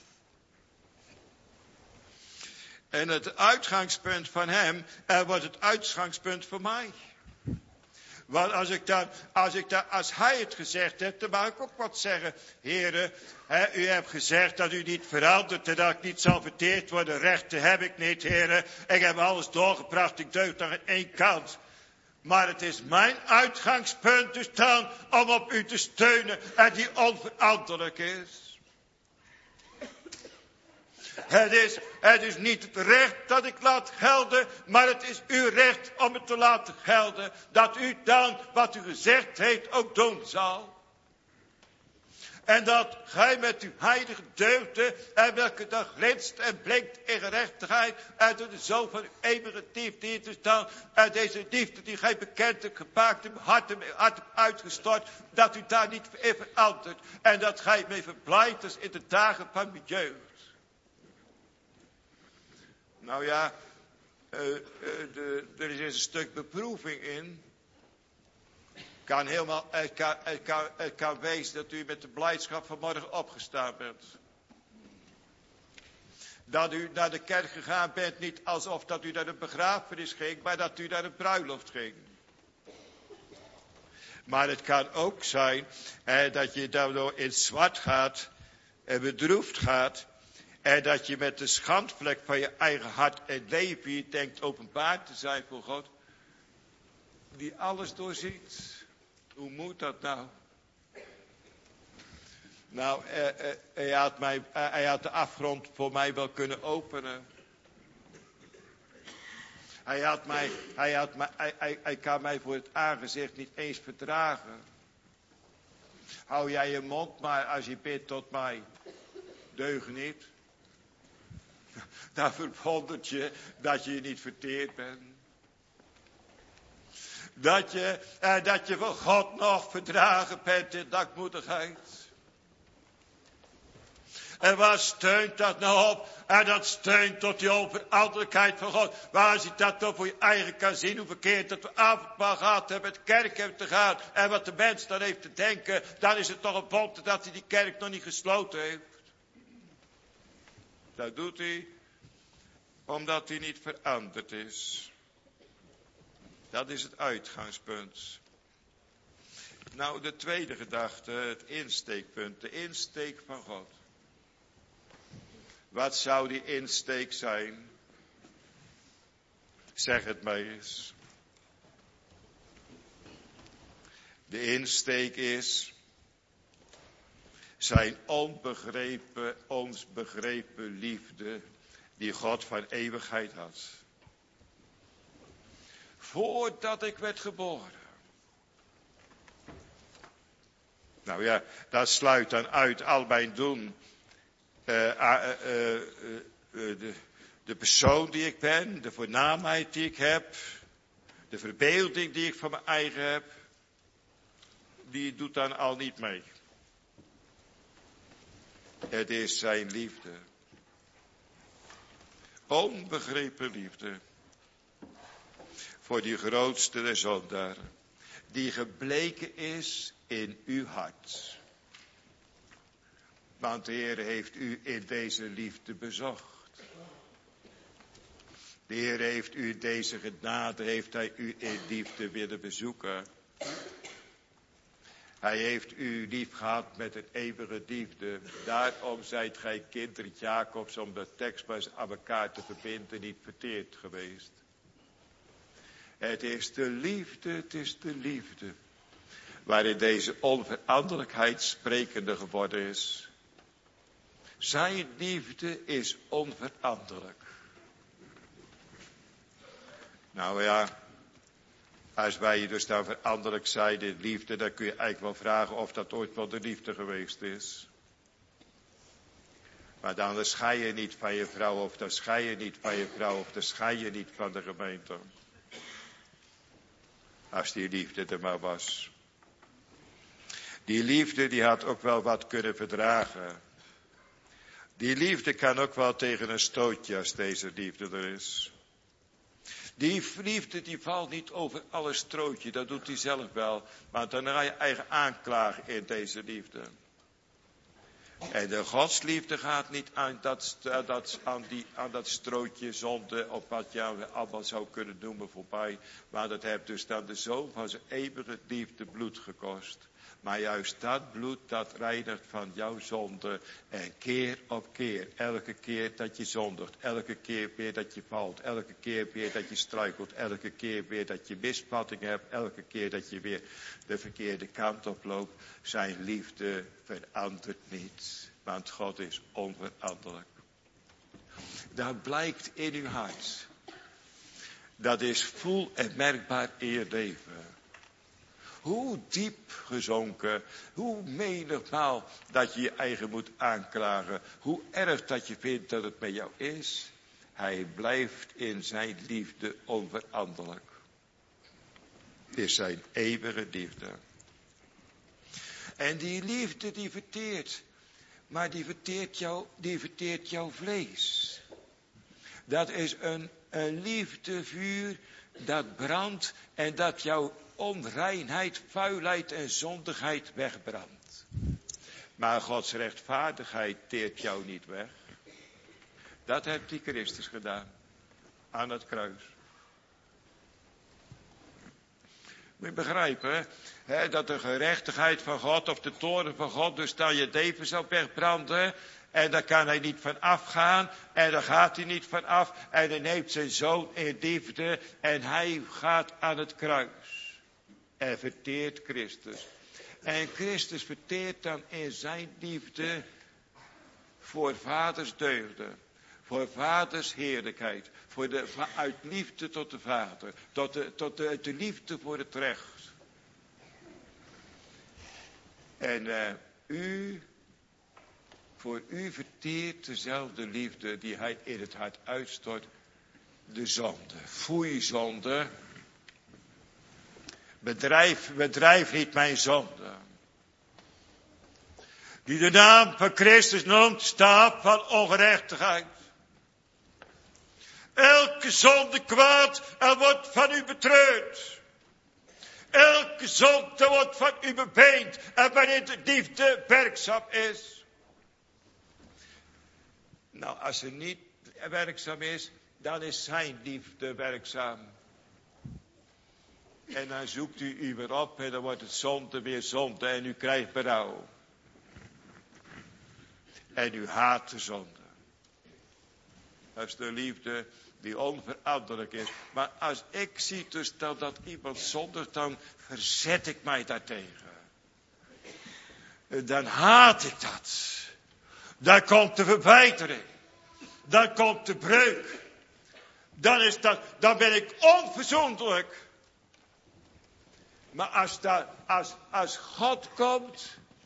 En het uitgangspunt van hem, er wordt het uitgangspunt voor mij. Want als ik dan, als ik dan, als hij het gezegd heeft, dan mag ik ook wat zeggen. Heren, hè, u hebt gezegd dat u niet verandert en dat ik niet zal verteerd worden. Rechten heb ik niet, heren. Ik heb alles doorgebracht, ik deug nog aan één kant. Maar het is mijn uitgangspunt dus dan om op u te steunen en die onveranderlijk is. Het is, het is niet het recht dat ik laat gelden, maar het is uw recht om het te laten gelden. Dat u dan wat u gezegd heeft ook doen zal. En dat gij met uw heilige deugden, en welke dan glinst en blinkt in gerechtigheid, en door de zoon van uw eeuwige liefde hier te staan, en deze liefde die gij bekend hebt gemaakt, in mijn hart en mijn hart hebt uitgestort, dat u daar niet in verandert. En dat gij mee verblijft als in de dagen van mijn jeugd. Nou ja, uh, uh, de, er is een stuk beproeving in. Kan helemaal, het, kan, het, kan, het kan wezen dat u met de blijdschap vanmorgen opgestaan bent. Dat u naar de kerk gegaan bent, niet alsof dat u naar een begrafenis ging, maar dat u naar een bruiloft ging. Maar het kan ook zijn eh, dat je daardoor in zwart gaat en bedroefd gaat. En dat je met de schandvlek van je eigen hart en leven hier denkt openbaar te zijn voor God. Die alles doorziet. Hoe moet dat nou? Nou, eh, eh, hij, had mij, eh, hij had de afgrond voor mij wel kunnen openen. Hij, had mij, hij, had mij, hij, hij, hij kan mij voor het aangezicht niet eens verdragen. Hou jij je mond maar als je bidt tot mij. Deug niet. Dan verwondert je dat je niet verteerd bent. Dat je, eh, dat je van God nog verdragen bent in dankmoedigheid. En waar steunt dat nou op? En dat steunt tot die onveranderlijkheid van God. Waar als je dat toch voor je eigen kan zien, hoe verkeerd dat we avondmaal gehad hebben, met de kerk hebben te gaan. En wat de mens dan heeft te denken, dan is het toch een wonder dat hij die kerk nog niet gesloten heeft. Dat doet hij omdat hij niet veranderd is. Dat is het uitgangspunt. Nou, de tweede gedachte, het insteekpunt, de insteek van God. Wat zou die insteek zijn? Zeg het maar eens. De insteek is zijn onbegrepen, ons begrepen liefde die God van eeuwigheid had. Voordat ik werd geboren. Nou ja, dat sluit dan uit al mijn doen. Uh, uh, uh, uh, uh, de, de persoon die ik ben, de voornaamheid die ik heb, de verbeelding die ik van mijn eigen heb, die doet dan al niet mee. Het is zijn liefde. Onbegrepen liefde. Voor die grootste der zondaren. Die gebleken is in uw hart. Want de Heer heeft u in deze liefde bezocht. De Heer heeft u in deze genade, heeft hij u in liefde willen bezoeken. Hij heeft u lief gehad met een eeuwige liefde. Daarom zijt gij kinderen Jacobs, om de tekst maar aan elkaar te verbinden, niet verteerd geweest. Het is de liefde, het is de liefde. Waarin deze onveranderlijkheid sprekende geworden is. Zijn liefde is onveranderlijk. Nou ja, als wij dus dan veranderlijk zijn in liefde, dan kun je eigenlijk wel vragen of dat ooit wel de liefde geweest is. Maar dan schei je niet van je vrouw, of dan schei je niet van je vrouw, of dan schei je niet van de gemeente. Als die liefde er maar was. Die liefde die had ook wel wat kunnen verdragen. Die liefde kan ook wel tegen een stootje als deze liefde er is. Die liefde die valt niet over alle strootje, dat doet hij zelf wel. Maar dan ga je eigen aanklagen in deze liefde. En de godsliefde gaat niet aan dat, dat, aan die, aan dat strootje zonde, of wat je allemaal zou kunnen noemen, voorbij. Maar dat heeft dus dan de zoon van zijn eeuwige liefde bloed gekost. Maar juist dat bloed, dat reinigt van jouw zonde. En keer op keer, elke keer dat je zondigt, elke keer weer dat je valt, elke keer weer dat je struikelt, elke keer weer dat je misvatting hebt, elke keer dat je weer de verkeerde kant op loopt. Zijn liefde verandert niet, want God is onveranderlijk. Dat blijkt in uw hart. Dat is voel en merkbaar in je leven. Hoe diep gezonken, hoe menigmaal dat je je eigen moet aanklagen, hoe erg dat je vindt dat het met jou is. Hij blijft in zijn liefde onveranderlijk. Het is zijn eeuwige liefde. En die liefde die verteert, maar die verteert, jou, die verteert jouw vlees. Dat is een, een liefdevuur dat brandt en dat jouw onreinheid, vuilheid en zondigheid wegbrandt. Maar Gods rechtvaardigheid teert jou niet weg. Dat heeft die Christus gedaan. Aan het kruis. Moet je begrijpen, hè, dat de gerechtigheid van God of de toorn van God dus dan je leven zou wegbranden. En daar kan hij niet van afgaan. En daar gaat hij niet van af. En hij neemt zijn zoon in liefde. En hij gaat aan het kruis. En verteert Christus. En Christus verteert dan in zijn liefde voor vaders deugden. Voor vaders heerlijkheid. Voor de, uit liefde tot de vader. Tot de, tot de, de liefde voor het recht. En uh, u, voor u verteert dezelfde liefde die hij in het hart uitstort. De zonde. Foei zonde. Bedrijf, bedrijf niet mijn zonde. Die de naam van Christus noemt, staat van ongerechtigheid. Elke zonde kwaad, er wordt van u betreurd. Elke zonde wordt van u bebeend en waarin de liefde werkzaam is. Nou, als ze niet werkzaam is, dan is zijn liefde werkzaam. En dan zoekt u u weer op en dan wordt het zonde weer zonde en u krijgt berouw. En u haat de zonde. Dat is de liefde die onveranderlijk is. Maar als ik zie dus dat, dat iemand zondigt, dan verzet ik mij daartegen. Dan haat ik dat. Dan komt de verbijtering. Dan komt de breuk. Dan, is dat, dan ben ik onverzoenlijk. Maar als, dat, als, als God komt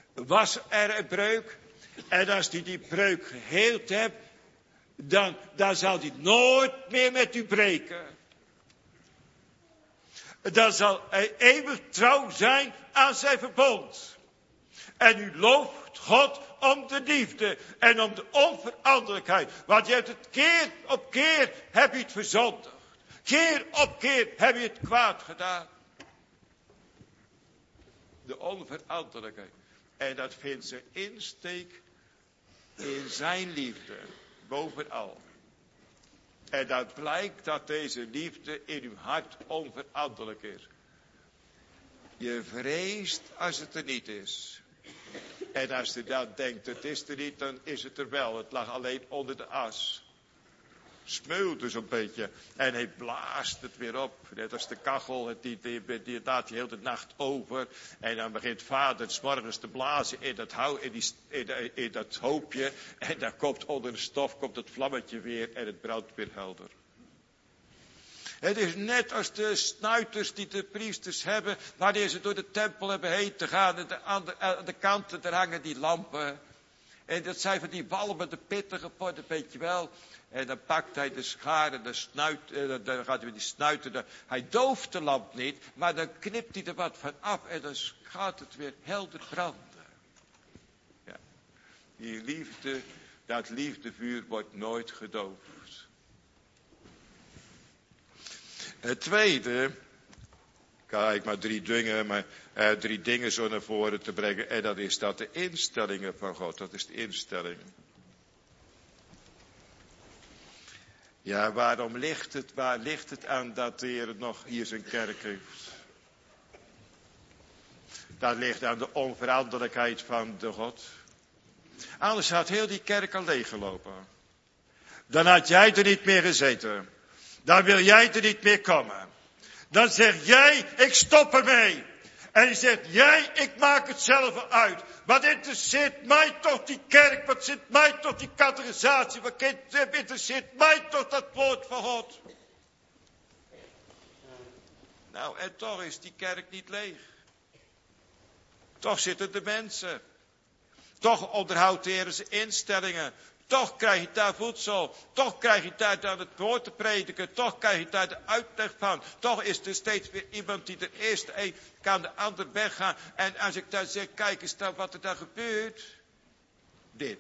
was er een breuk. En als hij die breuk geheeld hebt, dan, dan zal hij nooit meer met u breken. Dan zal hij eeuwig trouw zijn aan zijn verbond. En u looft God om de liefde en om de onveranderlijkheid. Want je hebt het keer op keer heb je het verzondigd. Keer op keer heb je het kwaad gedaan. De onveranderlijkheid. En dat vindt zijn insteek in zijn liefde. Bovenal. En dat blijkt dat deze liefde in uw hart onveranderlijk is. Je vreest als het er niet is. En als je dan denkt, het is er niet, dan is het er wel. Het lag alleen onder de as. Smeult dus een beetje. En hij blaast het weer op. Net als de kachel, het, die, die, die laat je heel de nacht over. En dan begint vader 's morgens te blazen in dat, hou, in, die, in, in dat hoopje. En dan komt onder de stof komt het vlammetje weer en het brandt weer helder. Het is net als de snuiters die de priesters hebben, wanneer ze door de tempel hebben heen te gaan. En de, aan, de, aan de kanten, daar hangen die lampen. En dat zijn van die walmende pittige potten, weet je wel. En dan pakt hij de schaar en de snuit, eh, dan gaat hij die snuiten. Dan, hij dooft de lamp niet, maar dan knipt hij er wat van af en dan gaat het weer helder branden. Ja. Die liefde, dat liefdevuur wordt nooit gedoofd. Het tweede, kan ik maar drie dingen, maar eh, drie dingen zo naar voren te brengen. En dat is dat de instellingen van God, dat is de instelling. Ja, waarom ligt het, waar ligt het aan dat de Heer nog hier zijn kerk heeft? Dat ligt aan de onveranderlijkheid van de God. Anders had heel die kerk al leeggelopen. Dan had jij er niet meer gezeten. Dan wil jij er niet meer komen. Dan zeg jij, ik stop ermee. En je zegt, jij, ik maak het zelf uit. Wat interesseert mij toch die kerk? Wat zit mij toch die categorisatie? Wat interesseert mij toch dat woord van God? Nou, en toch is die kerk niet leeg. Toch zitten de mensen. Toch onderhoudt de Heer zijn instellingen. Toch krijg je daar voedsel. Toch krijg je daar dan het woord te prediken. Toch krijg je daar de uitleg van. Toch is er steeds weer iemand die de eerste een kan de ander weggaan. En als ik dan zeg, kijk eens dan wat er dan gebeurt. Dit.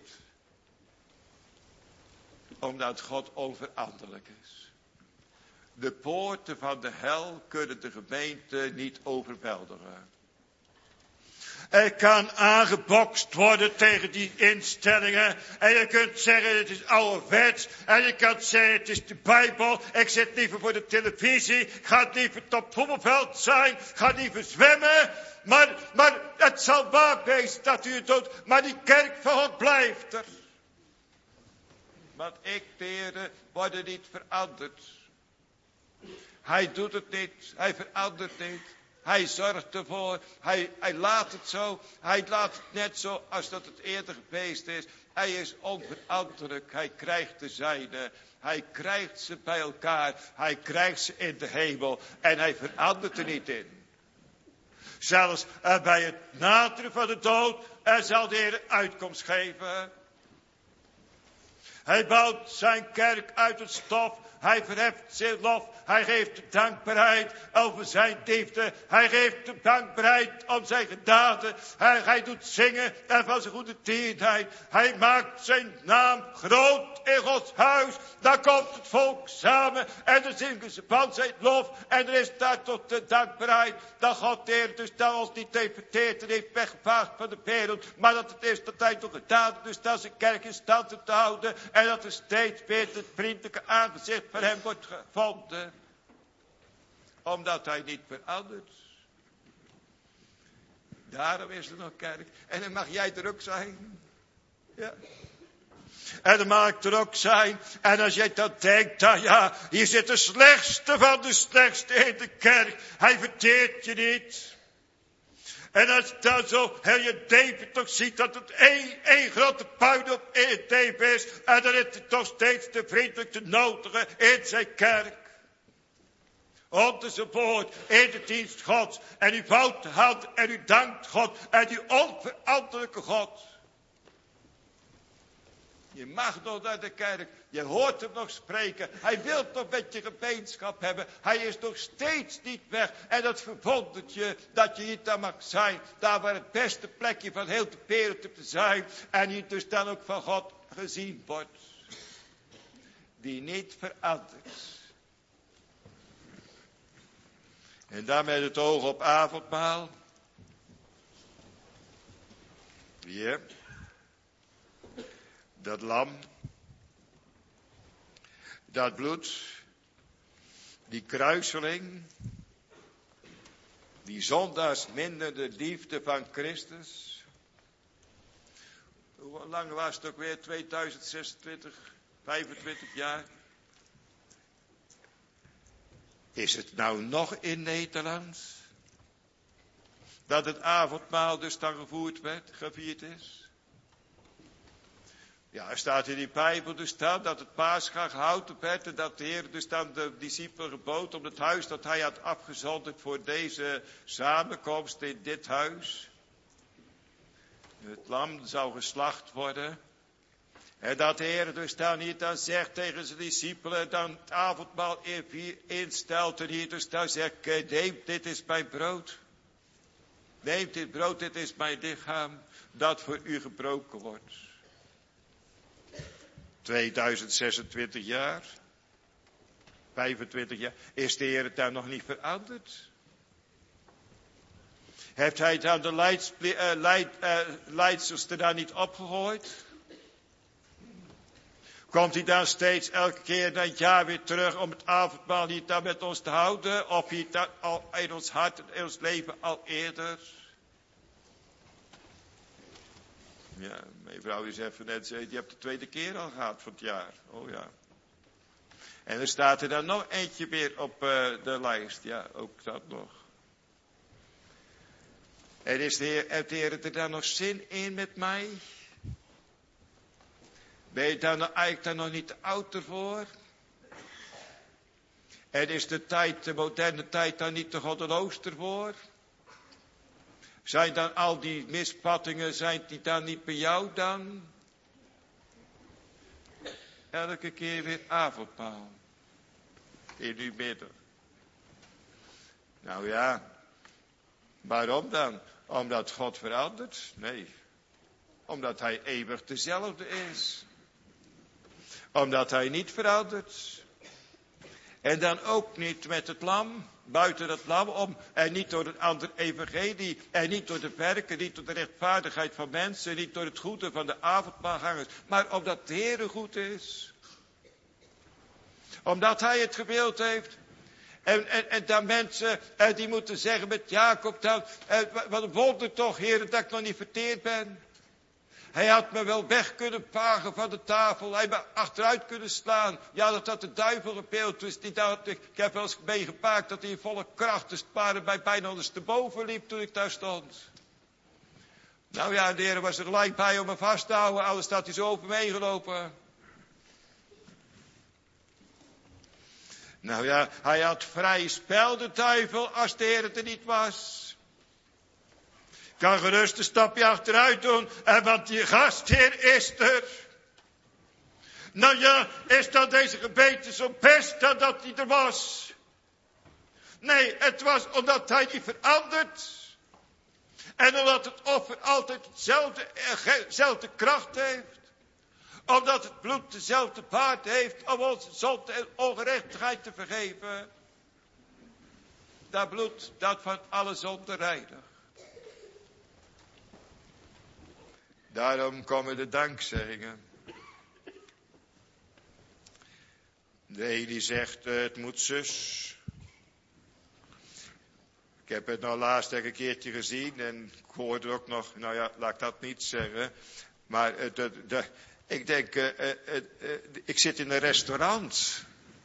Omdat God onveranderlijk is. De poorten van de hel kunnen de gemeente niet overweldigen. Er kan aangebokst worden tegen die instellingen. En je kunt zeggen het is ouderwets. En je kunt zeggen het is de Bijbel. Ik zit liever voor de televisie. Ik ga liever op het voetbalveld zijn. Ik ga liever zwemmen. Maar, maar het zal waar wezen dat u het doet. Maar die kerk van God blijft er. Want ik, de Heer, word niet veranderd. Hij doet het niet. Hij verandert niet. Hij zorgt ervoor, hij, hij laat het zo, hij laat het net zo als dat het eerder geweest is. Hij is onveranderlijk, hij krijgt de zijne, hij krijgt ze bij elkaar, hij krijgt ze in de hemel en hij verandert er niet in. Zelfs uh, bij het naderen van de dood, er zal de Heer uitkomst geven. Hij bouwt zijn kerk uit het stof. Hij verheft zijn lof. Hij geeft de dankbaarheid over zijn liefde. Hij geeft de dankbaarheid om zijn gedaden. Hij, hij doet zingen en van zijn goede tierenheid. Hij maakt zijn naam groot in Gods huis. Dan komt het volk samen en dan zingen ze van zijn lof. En er is daar tot de dankbaarheid dat God de Heer dus dat ons niet heeft verteerd en heeft weggevaagd van de wereld. Maar dat het is dat hij toch gedaan heeft. Dus dat zijn kerk in stand te houden. En dat er steeds weer het vriendelijke aangezicht van hem wordt gevonden. Omdat hij niet verandert. Daarom is er nog kerk. En dan mag jij er ook zijn. Ja. En dan mag ik er ook zijn. En als jij dat denkt, dan ja, hier zit de slechtste van de slechtste in de kerk. Hij verteert je niet. En als dan zo heel je leven toch ziet dat het één, één grote puinhoop in het leven is. En dan is het toch steeds de vriendelijke nodige in zijn kerk. Onderzocht in de dienst Gods. En u vouwt de hand en u dankt God. En die onveranderlijke God. Je mag nog naar de kerk. Je hoort hem nog spreken. Hij wil nog met je gemeenschap hebben. Hij is nog steeds niet weg. En dat verwondert je dat je hier dan mag zijn. Daar waar het beste plekje van heel de wereld te zijn. En je dus dan ook van God gezien wordt. Die niet verandert. En dan met het oog op avondmaal. Hier. Dat lam. Dat bloed. Die kruiseling. Die zondaars minderde liefde van Christus. Hoe lang was het ook weer? tweeduizend zesentwintig, vijfentwintig jaar. Is het nou nog in Nederland? Dat het avondmaal dus dan gevoerd werd, gevierd is? Ja, er staat in die Bijbel dus dan dat het Pascha gehouden werd. En dat de Heer dus dan de discipelen gebood om het huis dat hij had afgezonderd voor deze samenkomst in dit huis. Het lam zou geslacht worden. En dat de Heer dus dan niet dan zegt tegen zijn discipelen, dan het avondmaal instelt en hier dus dan zegt, neem, dit is mijn brood. Neem dit brood, dit is mijn lichaam, dat voor u gebroken wordt. tweeduizend zesentwintig jaar, vijfentwintig jaar, is de Heer daar nog niet veranderd? Heeft hij dan de leids, uh, leid, uh, leidsels er daar niet opgegooid? Komt hij dan steeds elke keer na het jaar weer terug om het avondmaal niet dan met ons te houden? Of hij dat al in ons hart en in ons leven al eerder? Ja, mijn vrouw is even net zei, die hebt de tweede keer al gehad van het jaar. Oh ja. En er staat er dan nog eentje weer op uh, de lijst. Ja, ook dat nog. En is de Heer, heeft de Heer er dan nog zin in met mij? Ben je dan eigenlijk dan nog niet te oud ervoor? En is de tijd, de moderne tijd dan niet te goddeloos ervoor? Zijn dan al die misvattingen, zijn die dan niet bij jou dan? Elke keer weer avondmaal. In uw midden. Nou ja, waarom dan? Omdat God verandert? Nee. Omdat hij eeuwig dezelfde is. Omdat hij niet verandert. En dan ook niet met het lam. Buiten het lam om. En niet door een ander evangelie. En niet door de werken. Niet door de rechtvaardigheid van mensen. Niet door het goede van de avondmaalgangers. Maar omdat de Heer goed is. Omdat hij het gewild heeft. En, en, en dan mensen en die moeten zeggen met Jacob dan. En, wat een wonder toch, Heer, dat ik nog niet verteerd ben. Hij had me wel weg kunnen vagen van de tafel. Hij had me achteruit kunnen slaan. Ja, dat had de duivel gepeeld. Dus die dacht, ik heb wel eens meegemaakt dat hij in volle kracht dus het bij bijna ondersteboven liep toen ik daar stond. Nou ja, de Heer was er gelijk bij om me vast te houden. Anders had hij zo over me heen gelopen. Nou ja, hij had vrij spel, de duivel, als de Heer het er niet was. Kan gerust een stapje achteruit doen, en want die gastheer is er. Nou ja, is dan deze gemeente zo best dan dat hij er was? Nee, het was omdat hij niet verandert. En omdat het offer altijd hetzelfde, dezelfde kracht heeft. Omdat het bloed dezelfde baard heeft om onze zonde en ongerechtigheid te vergeven. Dat bloed dat van alle zonde reinigt. Daarom komen de dankzeggingen. De een die zegt, uh, het moet zus. Ik heb het nou laatst een keertje gezien en ik hoorde ook nog, nou ja, laat ik dat niet zeggen. Maar uh, de, de, ik denk, uh, uh, uh, uh, ik zit in een restaurant.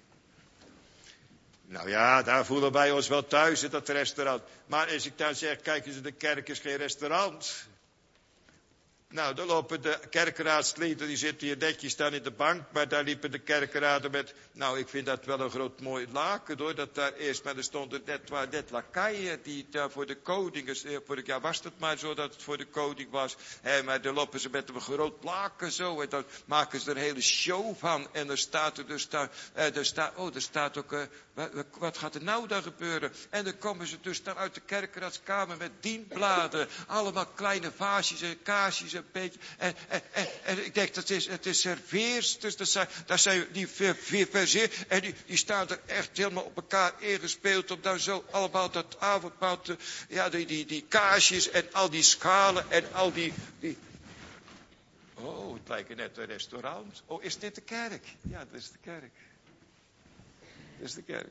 Nou ja, daar voelen wij ons wel thuis in dat restaurant. Maar als ik dan zeg, kijk eens, de kerk is geen restaurant. Nou, dan lopen de kerkraadsleden, die zitten hier netjes dan in de bank, maar daar liepen de kerkraden met, nou, ik vind dat wel een groot mooi laken, hoor, dat daar eerst, maar er stonden net, waar, net lakaien, die daar voor de koning, voor de, ja, was het maar zo dat het voor de koning was, hè, maar dan lopen ze met een groot laken zo, en dan maken ze er een hele show van, en er staat er dus daar, eh, er staat, oh, er staat ook, uh, wat, wat gaat er nou dan gebeuren? En dan komen ze dus dan uit de kerkraadskamer met dienbladen, allemaal kleine vaasjes en kaarsjes een beetje. En, en, en, en ik denk, dat is, het is serveersters, dat zijn, dat zijn die verseer, en die, die staan er echt helemaal op elkaar ingespeeld, om dan zo allemaal dat avondmaal te, ja, die, die, die kaarsjes en al die schalen en al die, die. Oh, het lijkt net een restaurant. Oh, is dit de kerk? Ja, dat is de kerk. Dat is de kerk.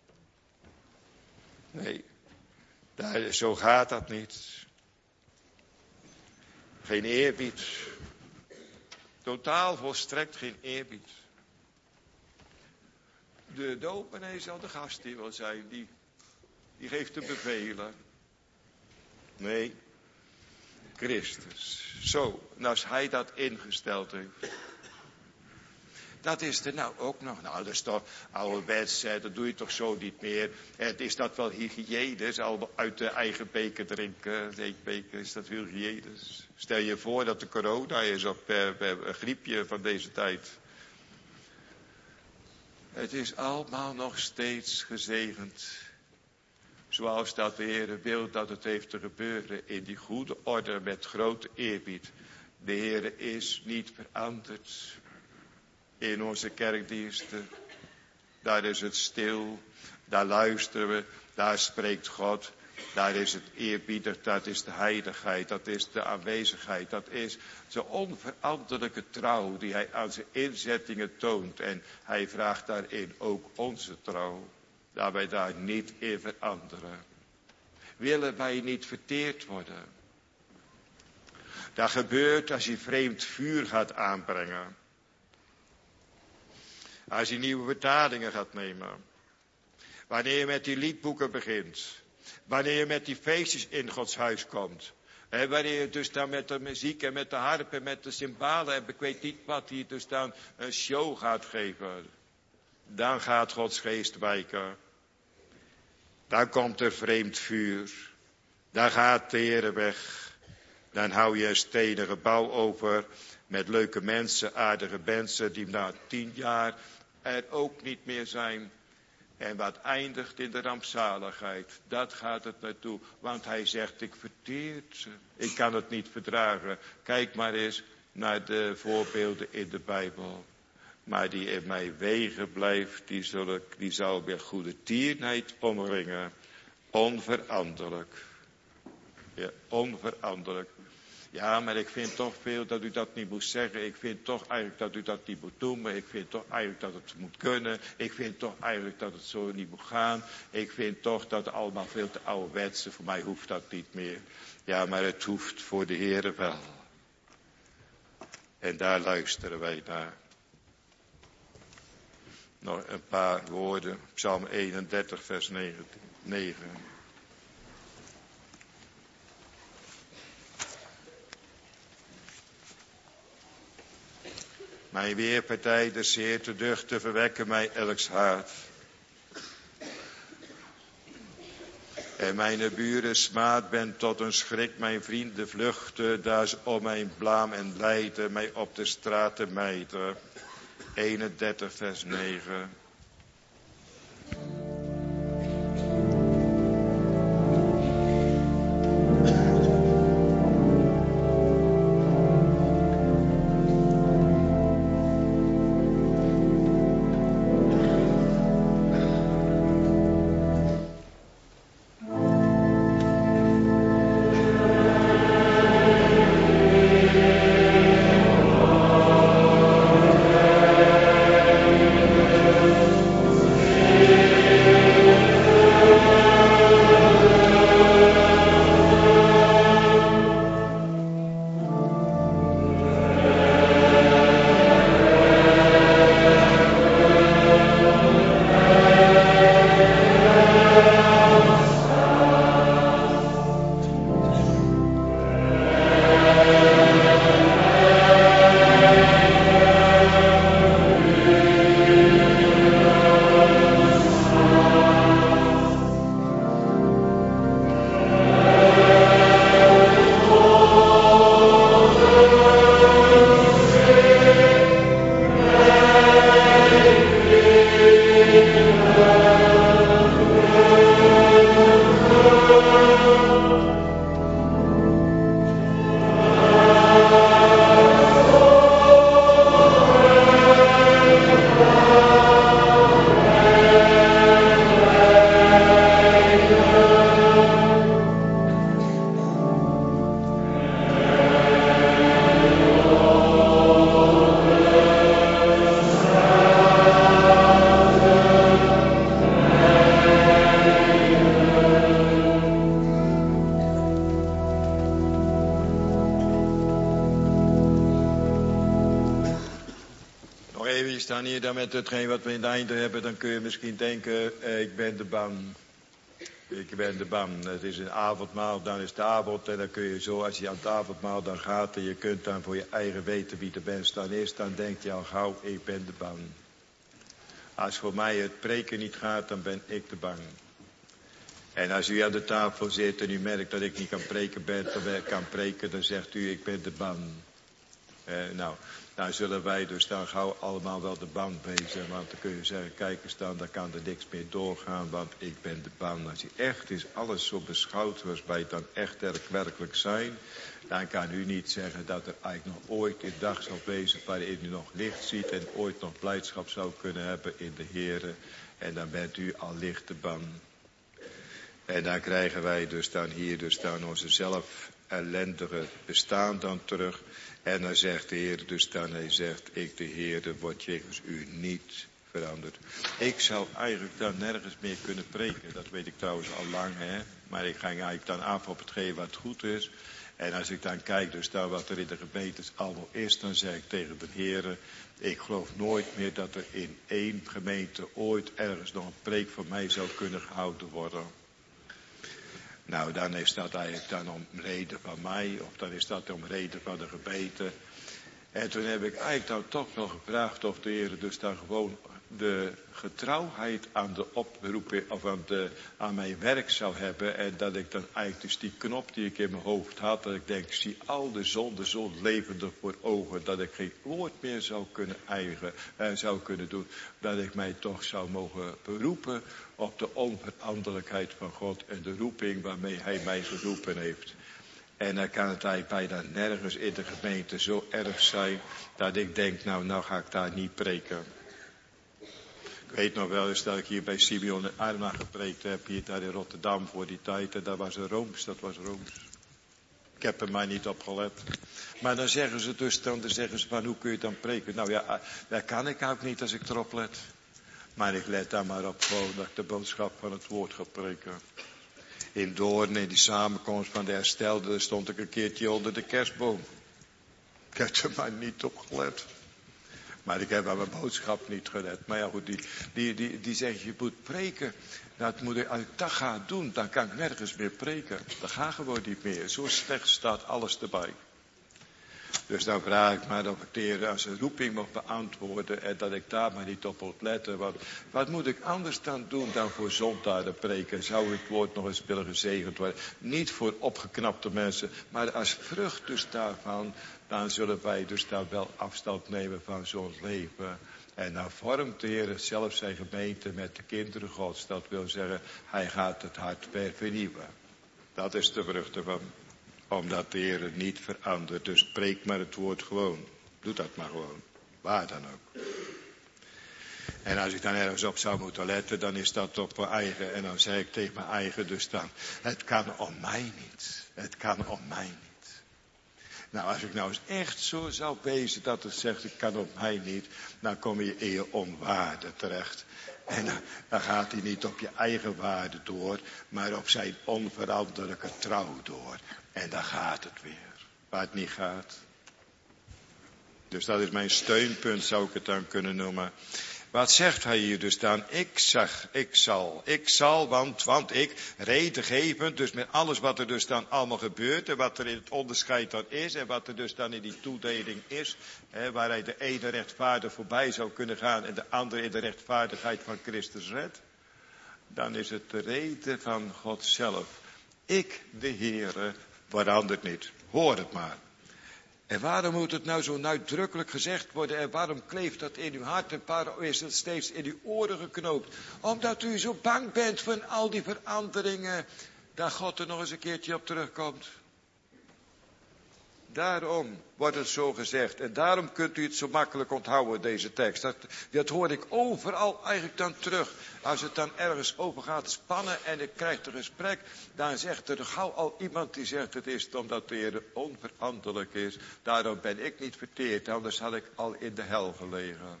Nee, daar, zo gaat dat niet. Geen eerbied. Totaal volstrekt geen eerbied. De dominee zal de gast die wil zijn, die, die geeft de bevelen. Nee, Christus. Zo, en als hij dat ingesteld heeft. Dat is er nou ook nog. Nou, dat is toch ouderwets, dat doe je toch zo niet meer. Het is dat wel hygiënisch, al uit de eigen beker drinken, zeepbeker, is dat heel hygiënisch. Stel je voor dat de corona is, of een griepje van deze tijd. Het is allemaal nog steeds gezegend. Zoals dat de Heer wil dat het heeft te gebeuren in die goede orde met grote eerbied. De Heer is niet veranderd. In onze kerkdiensten, daar is het stil, daar luisteren we, daar spreekt God, daar is het eerbiedig, dat is de heiligheid, dat is de aanwezigheid, dat is de onveranderlijke trouw die hij aan zijn inzettingen toont. En hij vraagt daarin ook onze trouw, dat wij daar niet in veranderen. Willen wij niet verteerd worden? Dat gebeurt als je vreemd vuur gaat aanbrengen. Als je nieuwe vertalingen gaat nemen. Wanneer je met die liedboeken begint. Wanneer je met die feestjes in Gods huis komt. En wanneer je dus dan met de muziek en met de harp en met de cymbalen en ik weet niet wat, die dus dan een show gaat geven. Dan gaat Gods geest wijken. Dan komt er vreemd vuur. Dan gaat de Heer weg. Dan hou je een stenen gebouw over. Met leuke mensen, aardige mensen die na tien jaar er ook niet meer zijn. En wat eindigt in de rampzaligheid. Dat gaat het naartoe. Want hij zegt, ik verteer ze. Ik kan het niet verdragen. Kijk maar eens naar de voorbeelden in de Bijbel. Maar die in mijn wegen blijft, die, zullen, die zal weer goede tierenheid omringen. Onveranderlijk. Ja, onveranderlijk. Ja, maar ik vind toch veel dat u dat niet moet zeggen. Ik vind toch eigenlijk dat u dat niet moet doen. Maar ik vind toch eigenlijk dat het moet kunnen. Ik vind toch eigenlijk dat het zo niet moet gaan. Ik vind toch dat het allemaal veel te ouderwetse. Voor mij hoeft dat niet meer. Ja, maar het hoeft voor de Heere wel. En daar luisteren wij naar. Nog een paar woorden. Psalm eenendertig, vers negen. Mijn weerpartij des Heer te duchten verwekken mij elks haat. En mijn buren smaad ben tot een schrik, mijn vrienden vluchten, daar ze om mijn blaam en lijden mij op de straten mijten. eenendertig vers negen. je staat hier dan met hetgeen wat we in het einde hebben, dan kun je misschien denken, eh, ik ben de ban. Ik ben de ban. Het is een avondmaal, dan is het avond en dan kun je zo, als je aan het avondmaal dan gaat en je kunt dan voor je eigen weten wie de mens dan is, dan denk je al gauw, ik ben de ban. Als voor mij het preken niet gaat, dan ben ik de ban. En als u aan de tafel zit en u merkt dat ik niet kan preken ben, dan kan preken, dan zegt u, ik ben de ban. Eh, nou, nou zullen wij dus dan gauw allemaal wel de ban wezen. Want dan kun je zeggen, kijk eens dan, dan kan er niks meer doorgaan, want ik ben de ban. Als je echt is alles zo beschouwd zoals wij het dan echt werkelijk zijn, dan kan u niet zeggen dat er eigenlijk nog ooit een dag zal wezen waarin u nog licht ziet en ooit nog blijdschap zou kunnen hebben in de Heere. En dan bent u al licht de ban. En dan krijgen wij dus dan hier dus dan onze zelf ellendige bestaan dan terug. En dan zegt de Heer dus dan, hij zegt, ik de Heer, word jegens u niet veranderd. Ik zou eigenlijk dan nergens meer kunnen preken, dat weet ik trouwens al lang, hè. Maar ik ga eigenlijk dan af op hetgeen wat goed is. En als ik dan kijk dus dan wat er in de gemeentes allemaal is, dan zeg ik tegen de Heer, ik geloof nooit meer dat er in één gemeente ooit ergens nog een preek van mij zou kunnen gehouden worden. Nou, dan is dat eigenlijk dan om reden van mij, of dan is dat om reden van de gemeente. En toen heb ik eigenlijk dan toch wel gevraagd of de Heer dus dan gewoon de getrouwheid aan de oproep, of aan, de, aan mijn werk zou hebben. En dat ik dan eigenlijk dus die knop die ik in mijn hoofd had, dat ik denk, ik zie al de zonde zo levendig voor ogen, dat ik geen woord meer zou kunnen eigen, eh, zou kunnen doen. Dat ik mij toch zou mogen beroepen op de onveranderlijkheid van God en de roeping waarmee hij mij geroepen heeft. En dan kan het eigenlijk bijna nergens in de gemeente zo erg zijn dat ik denk, nou, nou ga ik daar niet preken. Ik weet nog wel eens dat ik hier bij Simeon en Arma gepreekt heb, hier daar in Rotterdam voor die tijd. En dat was een Rooms, dat was Rooms. Ik heb er maar niet op gelet. Maar dan zeggen ze dus, dan, dan zeggen ze van, hoe kun je dan preken? Nou ja, dat kan ik ook niet als ik erop let. Maar ik let daar maar op gewoon dat ik de boodschap van het woord ga preken. In Doorn, in die samenkomst van de herstelden, stond ik een keertje onder de kerstboom. Ik heb er maar niet op gelet. Maar ik heb aan mijn boodschap niet gelet. Maar ja goed, die, die, die, die zegt, je moet preken. Dat moet ik, als ik dat ga doen, dan kan ik nergens meer preken. Dat gaat gewoon niet meer. Zo slecht staat alles erbij. Dus dan vraag ik maar of ik de Heer als een roeping mag beantwoorden en dat ik daar maar niet op moet letten. Want wat moet ik anders dan doen dan voor zondaren preken? Zou het woord nog eens willen gezegend worden? Niet voor opgeknapte mensen, maar als vrucht dus daarvan, dan zullen wij dus daar wel afstand nemen van zo'n leven. En dan vormt de Heer zelf zijn gemeente met de kinderen Gods. Dat wil zeggen, hij gaat het hart weer vernieuwen. Dat is de vrucht ervan. Omdat de Heer het niet verandert. Dus spreek maar het woord gewoon. Doe dat maar gewoon. Waar dan ook. En als ik dan ergens op zou moeten letten, dan is dat op mijn eigen. En dan zeg ik tegen mijn eigen dus dan, het kan om mij niet. Het kan om mij niet. Nou, als ik nou eens echt zo zou wezen dat het zegt, het kan op mij niet, dan kom je in je onwaarde terecht. En dan, dan gaat hij niet op je eigen waarde door, maar op zijn onveranderlijke trouw door. En dan gaat het weer, waar het niet gaat. Dus dat is mijn steunpunt, zou ik het dan kunnen noemen. Wat zegt hij hier dus dan? Ik zeg, ik zal, ik zal, want, want ik, reden geven, dus met alles wat er dus dan allemaal gebeurt, en wat er in het onderscheid dan is, en wat er dus dan in die toedeling is, hè, waar hij de ene rechtvaardig voorbij zou kunnen gaan, en de andere in de rechtvaardigheid van Christus redt, dan is het de reden van God zelf. Ik, de Heere, verandert niet. Hoor het maar. En waarom moet het nou zo uitdrukkelijk gezegd worden? En waarom kleeft dat in uw hart? En waarom is het steeds in uw oren geknoopt? Omdat u zo bang bent van al die veranderingen, dat God er nog eens een keertje op terugkomt. Daarom wordt het zo gezegd. En daarom kunt u het zo makkelijk onthouden, deze tekst. Dat, dat hoor ik overal eigenlijk dan terug. Als het dan ergens over gaat spannen en ik krijg een gesprek, dan zegt er gauw al iemand die zegt, het is omdat de Heer onveranderlijk is. Daarom ben ik niet verteerd, anders had ik al in de hel gelegen.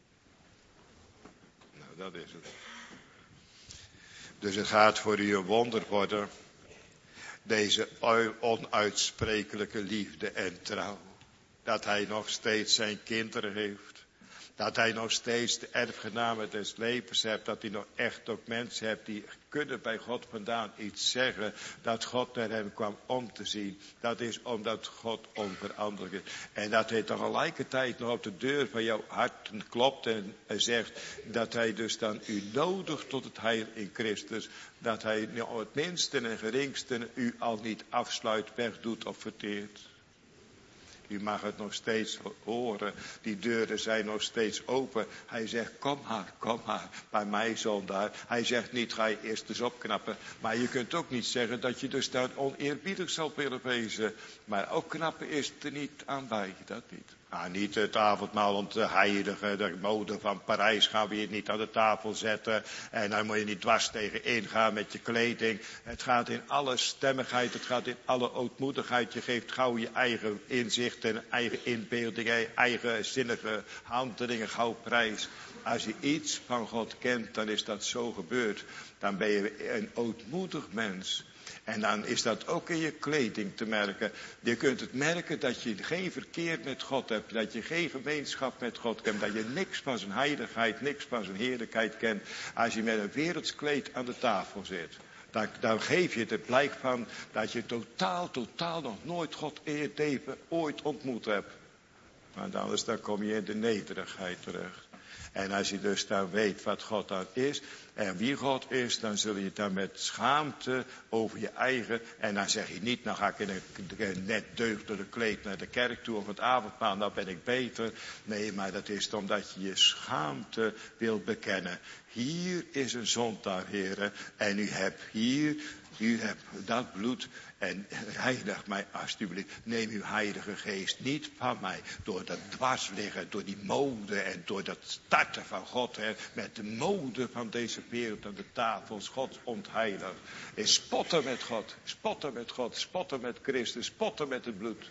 Nou, dat is het. Dus het gaat voor u een wonder worden. Deze onuitsprekelijke liefde en trouw. Dat hij nog steeds zijn kinderen heeft. Dat hij nog steeds de erfgenamen des levens hebt. Dat hij nog echt ook mensen hebt die kunnen bij God vandaan iets zeggen. Dat God naar hem kwam om te zien. Dat is omdat God onveranderlijk is. En dat hij tegelijkertijd nog op de deur van jouw hart klopt en zegt dat hij dus dan u nodigt tot het heil in Christus. Dat hij nou het minste en geringste u al niet afsluit, wegdoet of verteert. U mag het nog steeds horen. Die deuren zijn nog steeds open. Hij zegt, kom maar, kom maar, bij mij zondaar. Hij zegt niet, ga je eerst eens opknappen. Maar je kunt ook niet zeggen dat je dus daar oneerbiedig zal willen wezen. Maar ook knappen is er niet aan bij, dat niet. Nou, niet het avondmaal om te heiligen, de mode van Parijs gaan we hier niet aan de tafel zetten. En dan moet je niet dwars tegen ingaan met je kleding. Het gaat in alle stemmigheid, het gaat in alle ootmoedigheid. Je geeft gauw je eigen inzicht en eigen inbeelding, eigen zinnige handelingen gauw prijs. Als je iets van God kent, dan is dat zo gebeurd. Dan ben je een ootmoedig mens. En dan is dat ook in je kleding te merken. Je kunt het merken dat je geen verkeer met God hebt. Dat je geen gemeenschap met God kent. Dat je niks van zijn heiligheid, niks van zijn heerlijkheid kent. Als je met een wereldskleed aan de tafel zit. Dan, dan geef je het blijk van dat je totaal, totaal nog nooit God in je leven ooit ontmoet hebt. Want anders dan kom je in de nederigheid terecht. En als je dus dan weet wat God dan is en wie God is, dan zul je dan met schaamte over je eigen. En dan zeg je niet, nou ga ik in een net deugdelijk kleed naar de kerk toe of het avondmaal, nou ben ik beter. Nee, maar dat is omdat je je schaamte wil bekennen. Hier is een zondaar, heren, en u hebt hier, u hebt dat bloed. En heilig mij alsjeblieft, neem uw heilige geest niet van mij. Door dat dwarsliggen, door die mode en door dat starten van God. Hè, met de mode van deze wereld aan de tafels. God ontheilig. En spotten met God, spotten met God, spotten met Christus, spotten met het bloed.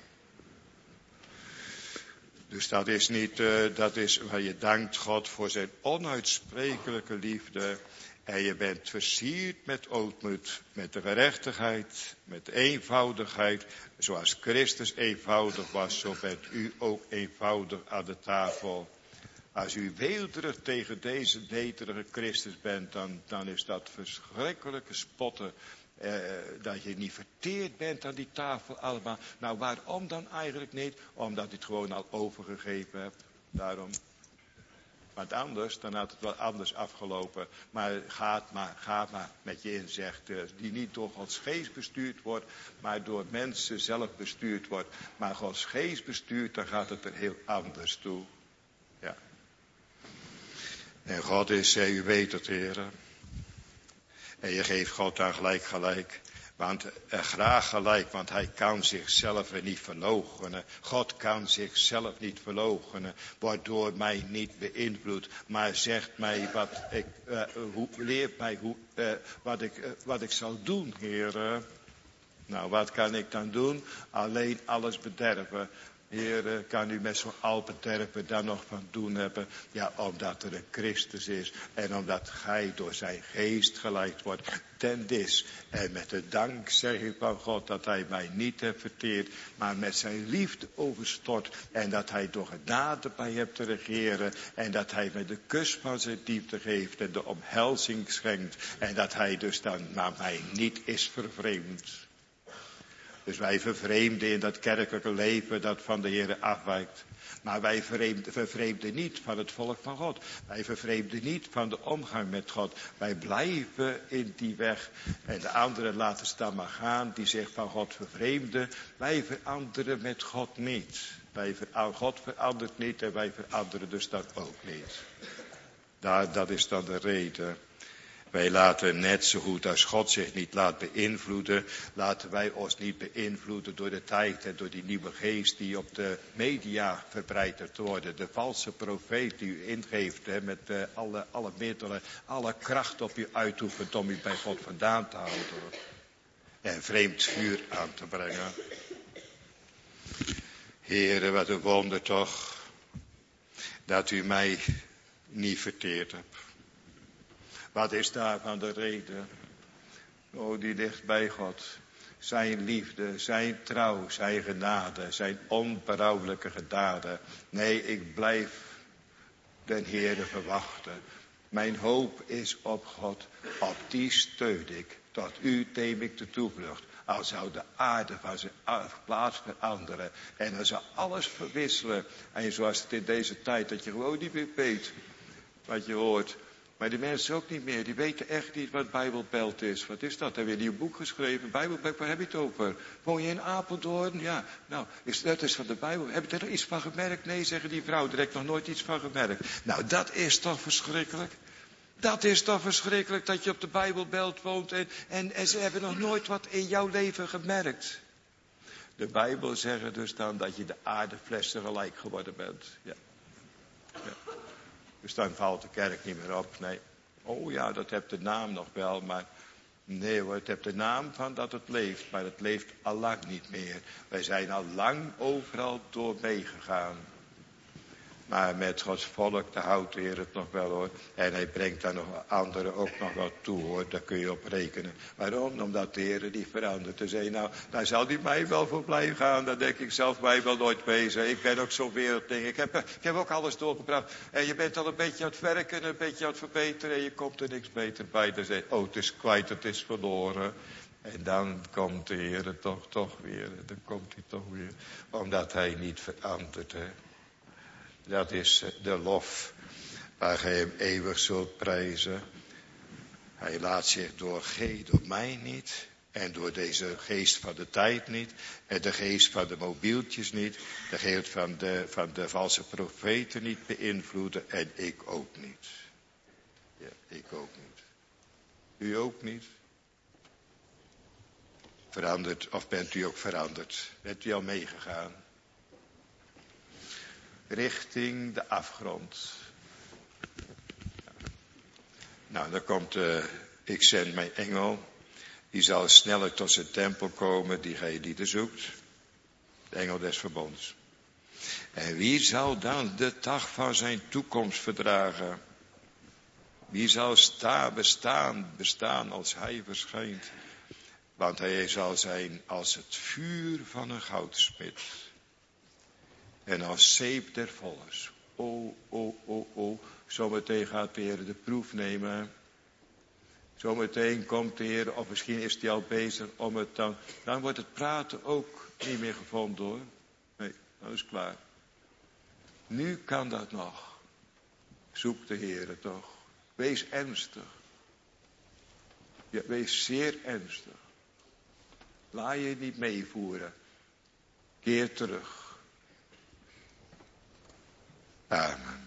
Dus dat is niet, uh, dat is waar je dankt God voor zijn onuitsprekelijke liefde. En je bent versierd met ootmoed, met de gerechtigheid, met de eenvoudigheid. Zoals Christus eenvoudig was, zo bent u ook eenvoudig aan de tafel. Als u weelderig tegen deze nederige Christus bent, dan, dan is dat verschrikkelijke spotten. Eh, dat je niet verteerd bent aan die tafel allemaal. Nou, waarom dan eigenlijk niet? Omdat u het gewoon al overgegeven hebt. Daarom. Want anders, dan had het wel anders afgelopen. Maar ga maar, ga maar met je inzicht, die niet door Gods geest bestuurd wordt, maar door mensen zelf bestuurd wordt. Maar Gods geest bestuurt, dan gaat het er heel anders toe. Ja. En God is, u weet het, heren. En je geeft God dan gelijk gelijk. Want eh, graag gelijk, want hij kan zichzelf er niet verloochenen. God kan zichzelf niet verloochenen, wordt door mij niet beïnvloed. Maar zegt mij wat ik, uh, hoe, leert mij hoe, uh, wat, ik, uh, wat ik zal doen, Heer. Nou, wat kan ik dan doen? Alleen alles bederven. Heer, kan u met zo'n alpenterpen daar nog van doen hebben? Ja, omdat er een Christus is. En omdat gij door zijn geest geleid wordt. Ten dis. En met de dank zeg ik van God dat hij mij niet heeft verteerd. Maar met zijn liefde overstort. En dat hij door genade bij hebt te regeren. En dat hij met de kus van zijn liefde geeft. En de omhelzing schenkt. En dat hij dus dan naar mij niet is vervreemd. Dus wij vervreemden in dat kerkelijke leven dat van de Heer afwijkt. Maar wij vervreemden niet van het volk van God. Wij vervreemden niet van de omgang met God. Wij blijven in die weg. En de anderen laten ze dan maar gaan die zich van God vervreemden. Wij veranderen met God niet. Wij ver, God verandert niet en wij veranderen dus dat ook niet. Daar, dat is dan de reden. Wij laten net zo goed als God zich niet laat beïnvloeden, laten wij ons niet beïnvloeden door de tijd en door die nieuwe geest die op de media verbreiderd wordt. De valse profeet die u ingeeft hè, met uh, alle, alle middelen, alle kracht op u uitoefent om u bij God vandaan te houden. En vreemd vuur aan te brengen. Heere, wat een wonder toch, dat u mij niet verteerd hebt. Wat is daarvan de reden? Oh, die ligt bij God. Zijn liefde, zijn trouw, zijn genade, zijn onberouwelijke gedaden. Nee, ik blijf den Heere verwachten. Mijn hoop is op God, op die steun ik. Tot u neem ik de toevlucht. Al zou de aarde van zijn plaats veranderen. En dan zou alles verwisselen. En zoals het in deze tijd, dat je gewoon niet meer weet wat je hoort. Maar die mensen ook niet meer. Die weten echt niet wat Bijbelbelt is. Wat is dat? Heb je een nieuw boek geschreven? Bijbelbelt, waar heb je het over? Woon je in Apeldoorn? Ja. Nou, is dat is van de Bijbel. Heb je er iets van gemerkt? Nee, zeggen die vrouw. Daar heb ik nog nooit iets van gemerkt. Nou, dat is toch verschrikkelijk? Dat is toch verschrikkelijk dat je op de Bijbelbelt woont. En, en, en ze hebben nog nooit wat in jouw leven gemerkt. De Bijbel zegt dus dan dat je de aardeflessen gelijk geworden bent. Ja. Ja. Dus dan valt de kerk niet meer op. Nee. Oh ja, dat heeft de naam nog wel. Maar nee hoor, het heeft de naam van dat het leeft. Maar het leeft al lang niet meer. Wij zijn al lang overal door meegegaan. Maar met Gods volk, daar houdt de Heer het nog wel hoor. En hij brengt daar nog anderen ook nog wel toe hoor. Daar kun je op rekenen. Waarom? Omdat de Heer die verandert. Te zeggen, nou, daar zal die mij wel voor blij gaan. Dat denk ik zelf mij wel nooit wezen. Ik ben ook zo'n wereldding. Ik heb, ik heb ook alles doorgebracht. En je bent al een beetje aan het werken, een beetje aan het verbeteren. En je komt er niks beter bij. Dan zeg je, oh, het is kwijt, het is verloren. En dan komt de Heer toch, toch weer. Dan komt hij toch weer. Omdat hij niet verandert, hè. Dat is de lof waar gij hem eeuwig zult prijzen. Hij laat zich doorgeven door mij niet. En door deze geest van de tijd niet. En de geest van de mobieltjes niet. De geest van de, van de valse profeten niet beïnvloeden. En ik ook niet. Ja, ik ook niet. U ook niet. Veranderd, of bent u ook veranderd? Bent u al meegegaan? Richting de afgrond. Nou, dan komt, uh, ik zend mijn engel. Die zal sneller tot zijn tempel komen, die gij niet zoekt. De engel des verbonds. En wie zal dan de dag van zijn toekomst verdragen? Wie zal sta, bestaan, bestaan als hij verschijnt? Want hij zal zijn als het vuur van een goudsmid. En als zeep der vollers. O, o, o, o. Zometeen gaat de Heer de proef nemen. Zometeen komt de Heer, of misschien is hij al bezig om het dan. Dan wordt het praten ook niet meer gevonden hoor. Nee, dat is klaar. Nu kan dat nog. Zoek de Heer toch. Wees ernstig. Ja, wees zeer ernstig. Laat je niet meevoeren. Keer terug. Amen.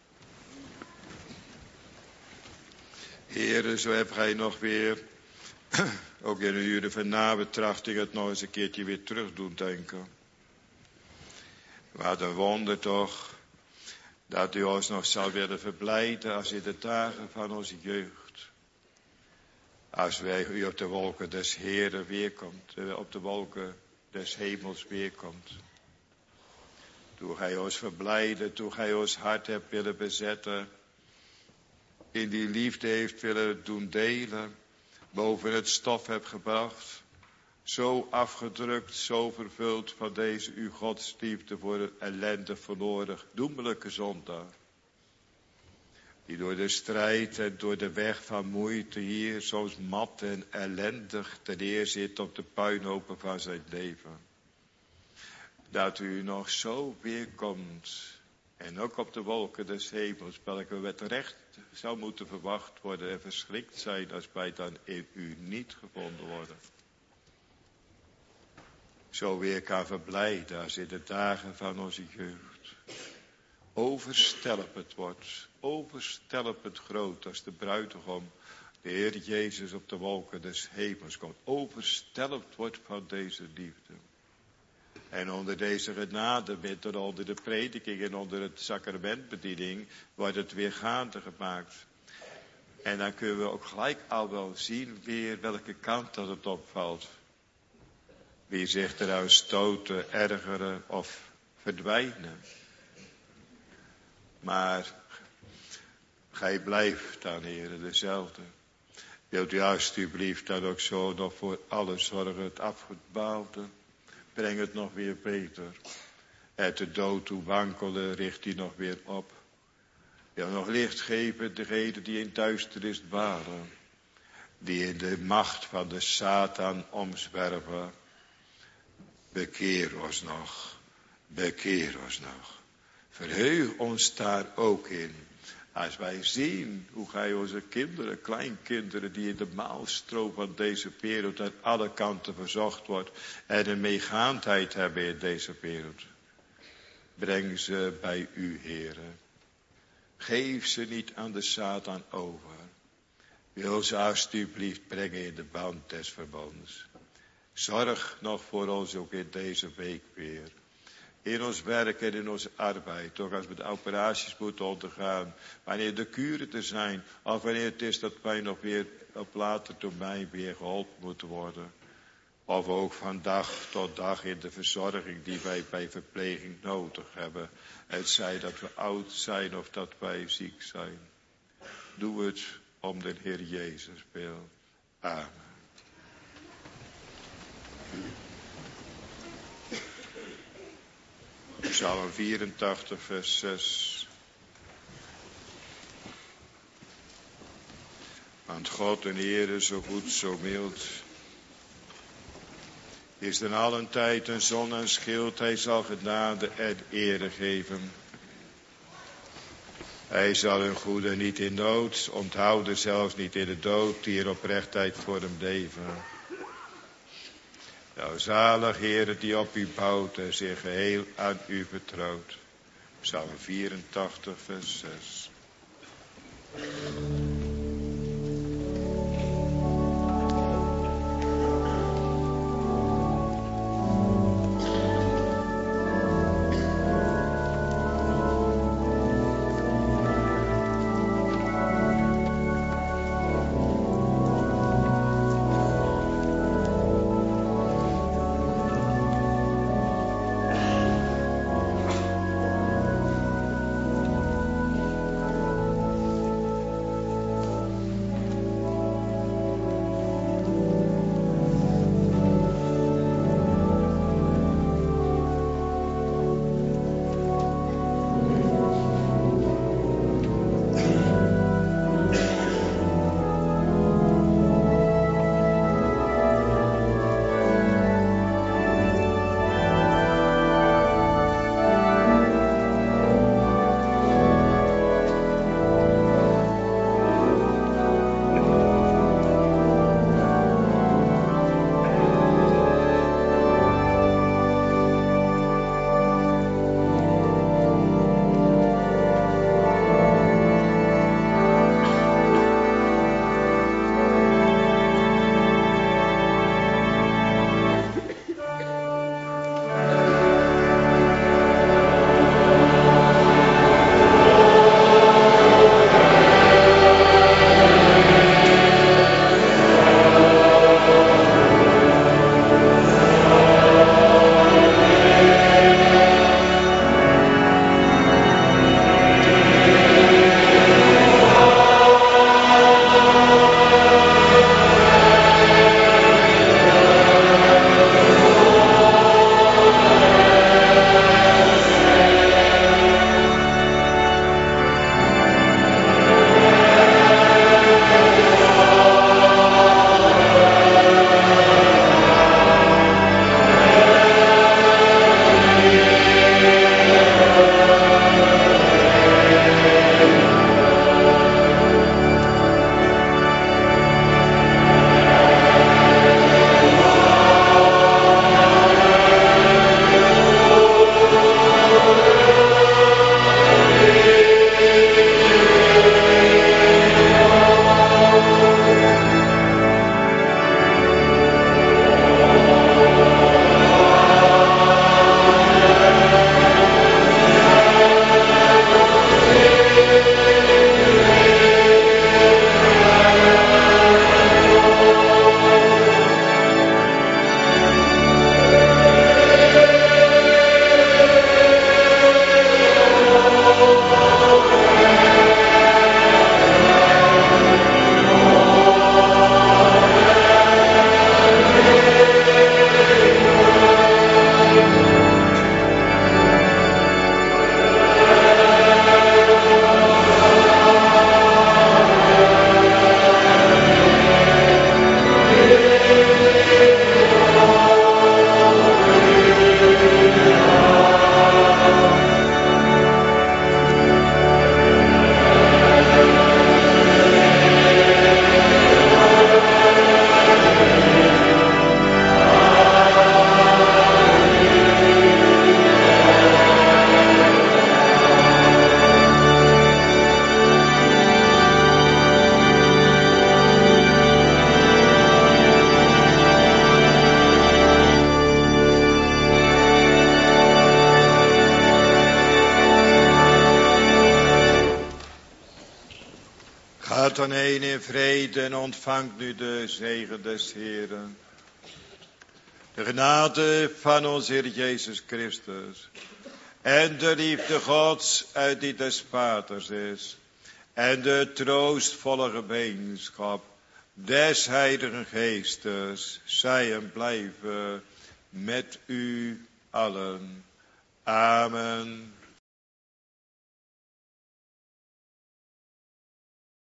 Heere, zo heb gij nog weer, ook in een uur van nabetrachting, het nog eens een keertje weer terug doen denken. Wat een wonder toch, dat u ons nog zal willen verblijden als in de dagen van onze jeugd. Als wij u op de wolken des Heeren weerkomt, op de wolken des hemels weerkomt. Toen gij ons verblijden, toen gij ons hart hebt willen bezetten. In die liefde heeft willen doen delen. Boven het stof hebt gebracht. Zo afgedrukt, zo vervuld van deze uw godsliefde voor een ellendig verloren, doemelijke zondaar. Die door de strijd en door de weg van moeite hier soms mat en ellendig ten neer zit op de puinhopen van zijn leven. Dat u nog zo weerkomt. En ook op de wolken des hemels, welke met recht zou moeten verwacht worden en verschrikt zijn als wij dan in u niet gevonden worden. Zo weer kan verblijden als in de dagen van onze jeugd. Overstelpend wordt, overstelpend groot als de bruidegom, de Heer Jezus op de wolken des hemels komt. Overstelpt wordt van deze liefde. En onder deze genade, met onder de prediking en onder het sacramentbediening, wordt het weer gaande gemaakt. En dan kunnen we ook gelijk al wel zien weer welke kant dat het opvalt. Wie zich eruit stoten, ergeren of verdwijnen. Maar gij blijft dan, heren, dezelfde. Wilt u alstublieft dan ook zo nog voor alle zorgen het afgedwaalde. Breng het nog weer beter. Het de dood toe wankelen, richt die nog weer op. wil nog licht geven degenen die in duisternis waren. Die in de macht van de Satan omzwerven. Bekeer ons nog. Bekeer ons nog. Verheug ons daar ook in. Als wij zien hoe gij onze kinderen, kleinkinderen die in de maalstroom van deze wereld aan alle kanten verzocht wordt en een meegaandheid hebben in deze wereld. Breng ze bij u, Heere. Geef ze niet aan de Satan over. Wil ze alstublieft brengen in de band des verbonds. Zorg nog voor ons ook in deze week weer. In ons werk en in onze arbeid. Toch als we de operaties moeten ondergaan. Wanneer de kuren te zijn. Of wanneer het is dat wij nog weer op later termijn weer geholpen moeten worden. Of ook van dag tot dag in de verzorging die wij bij verpleging nodig hebben. Het zij dat we oud zijn of dat wij ziek zijn. Doe het om de Heer Jezus wil. Amen. Psalm vierentachtig, vers zes. Want God en Heere, zo goed, zo mild, is ten allen tijd een zon en schild. Hij zal genade en ere geven. Hij zal hun goede niet in nood, onthouden zelfs niet in de dood, die er oprechtheid voor hem leven. Nou, zalig Heere die op u bouwt en zich geheel aan u vertrouwt. Psalm vierentachtig, vers zes. Gaat dan heen in vrede en ontvangt nu de zegen des Heeren. De genade van onze Heer Jezus Christus. En de liefde Gods uit die des Paters is. En de troostvolle gemeenschap des Heiligen Geestes. Zij en blijven met u allen. Amen.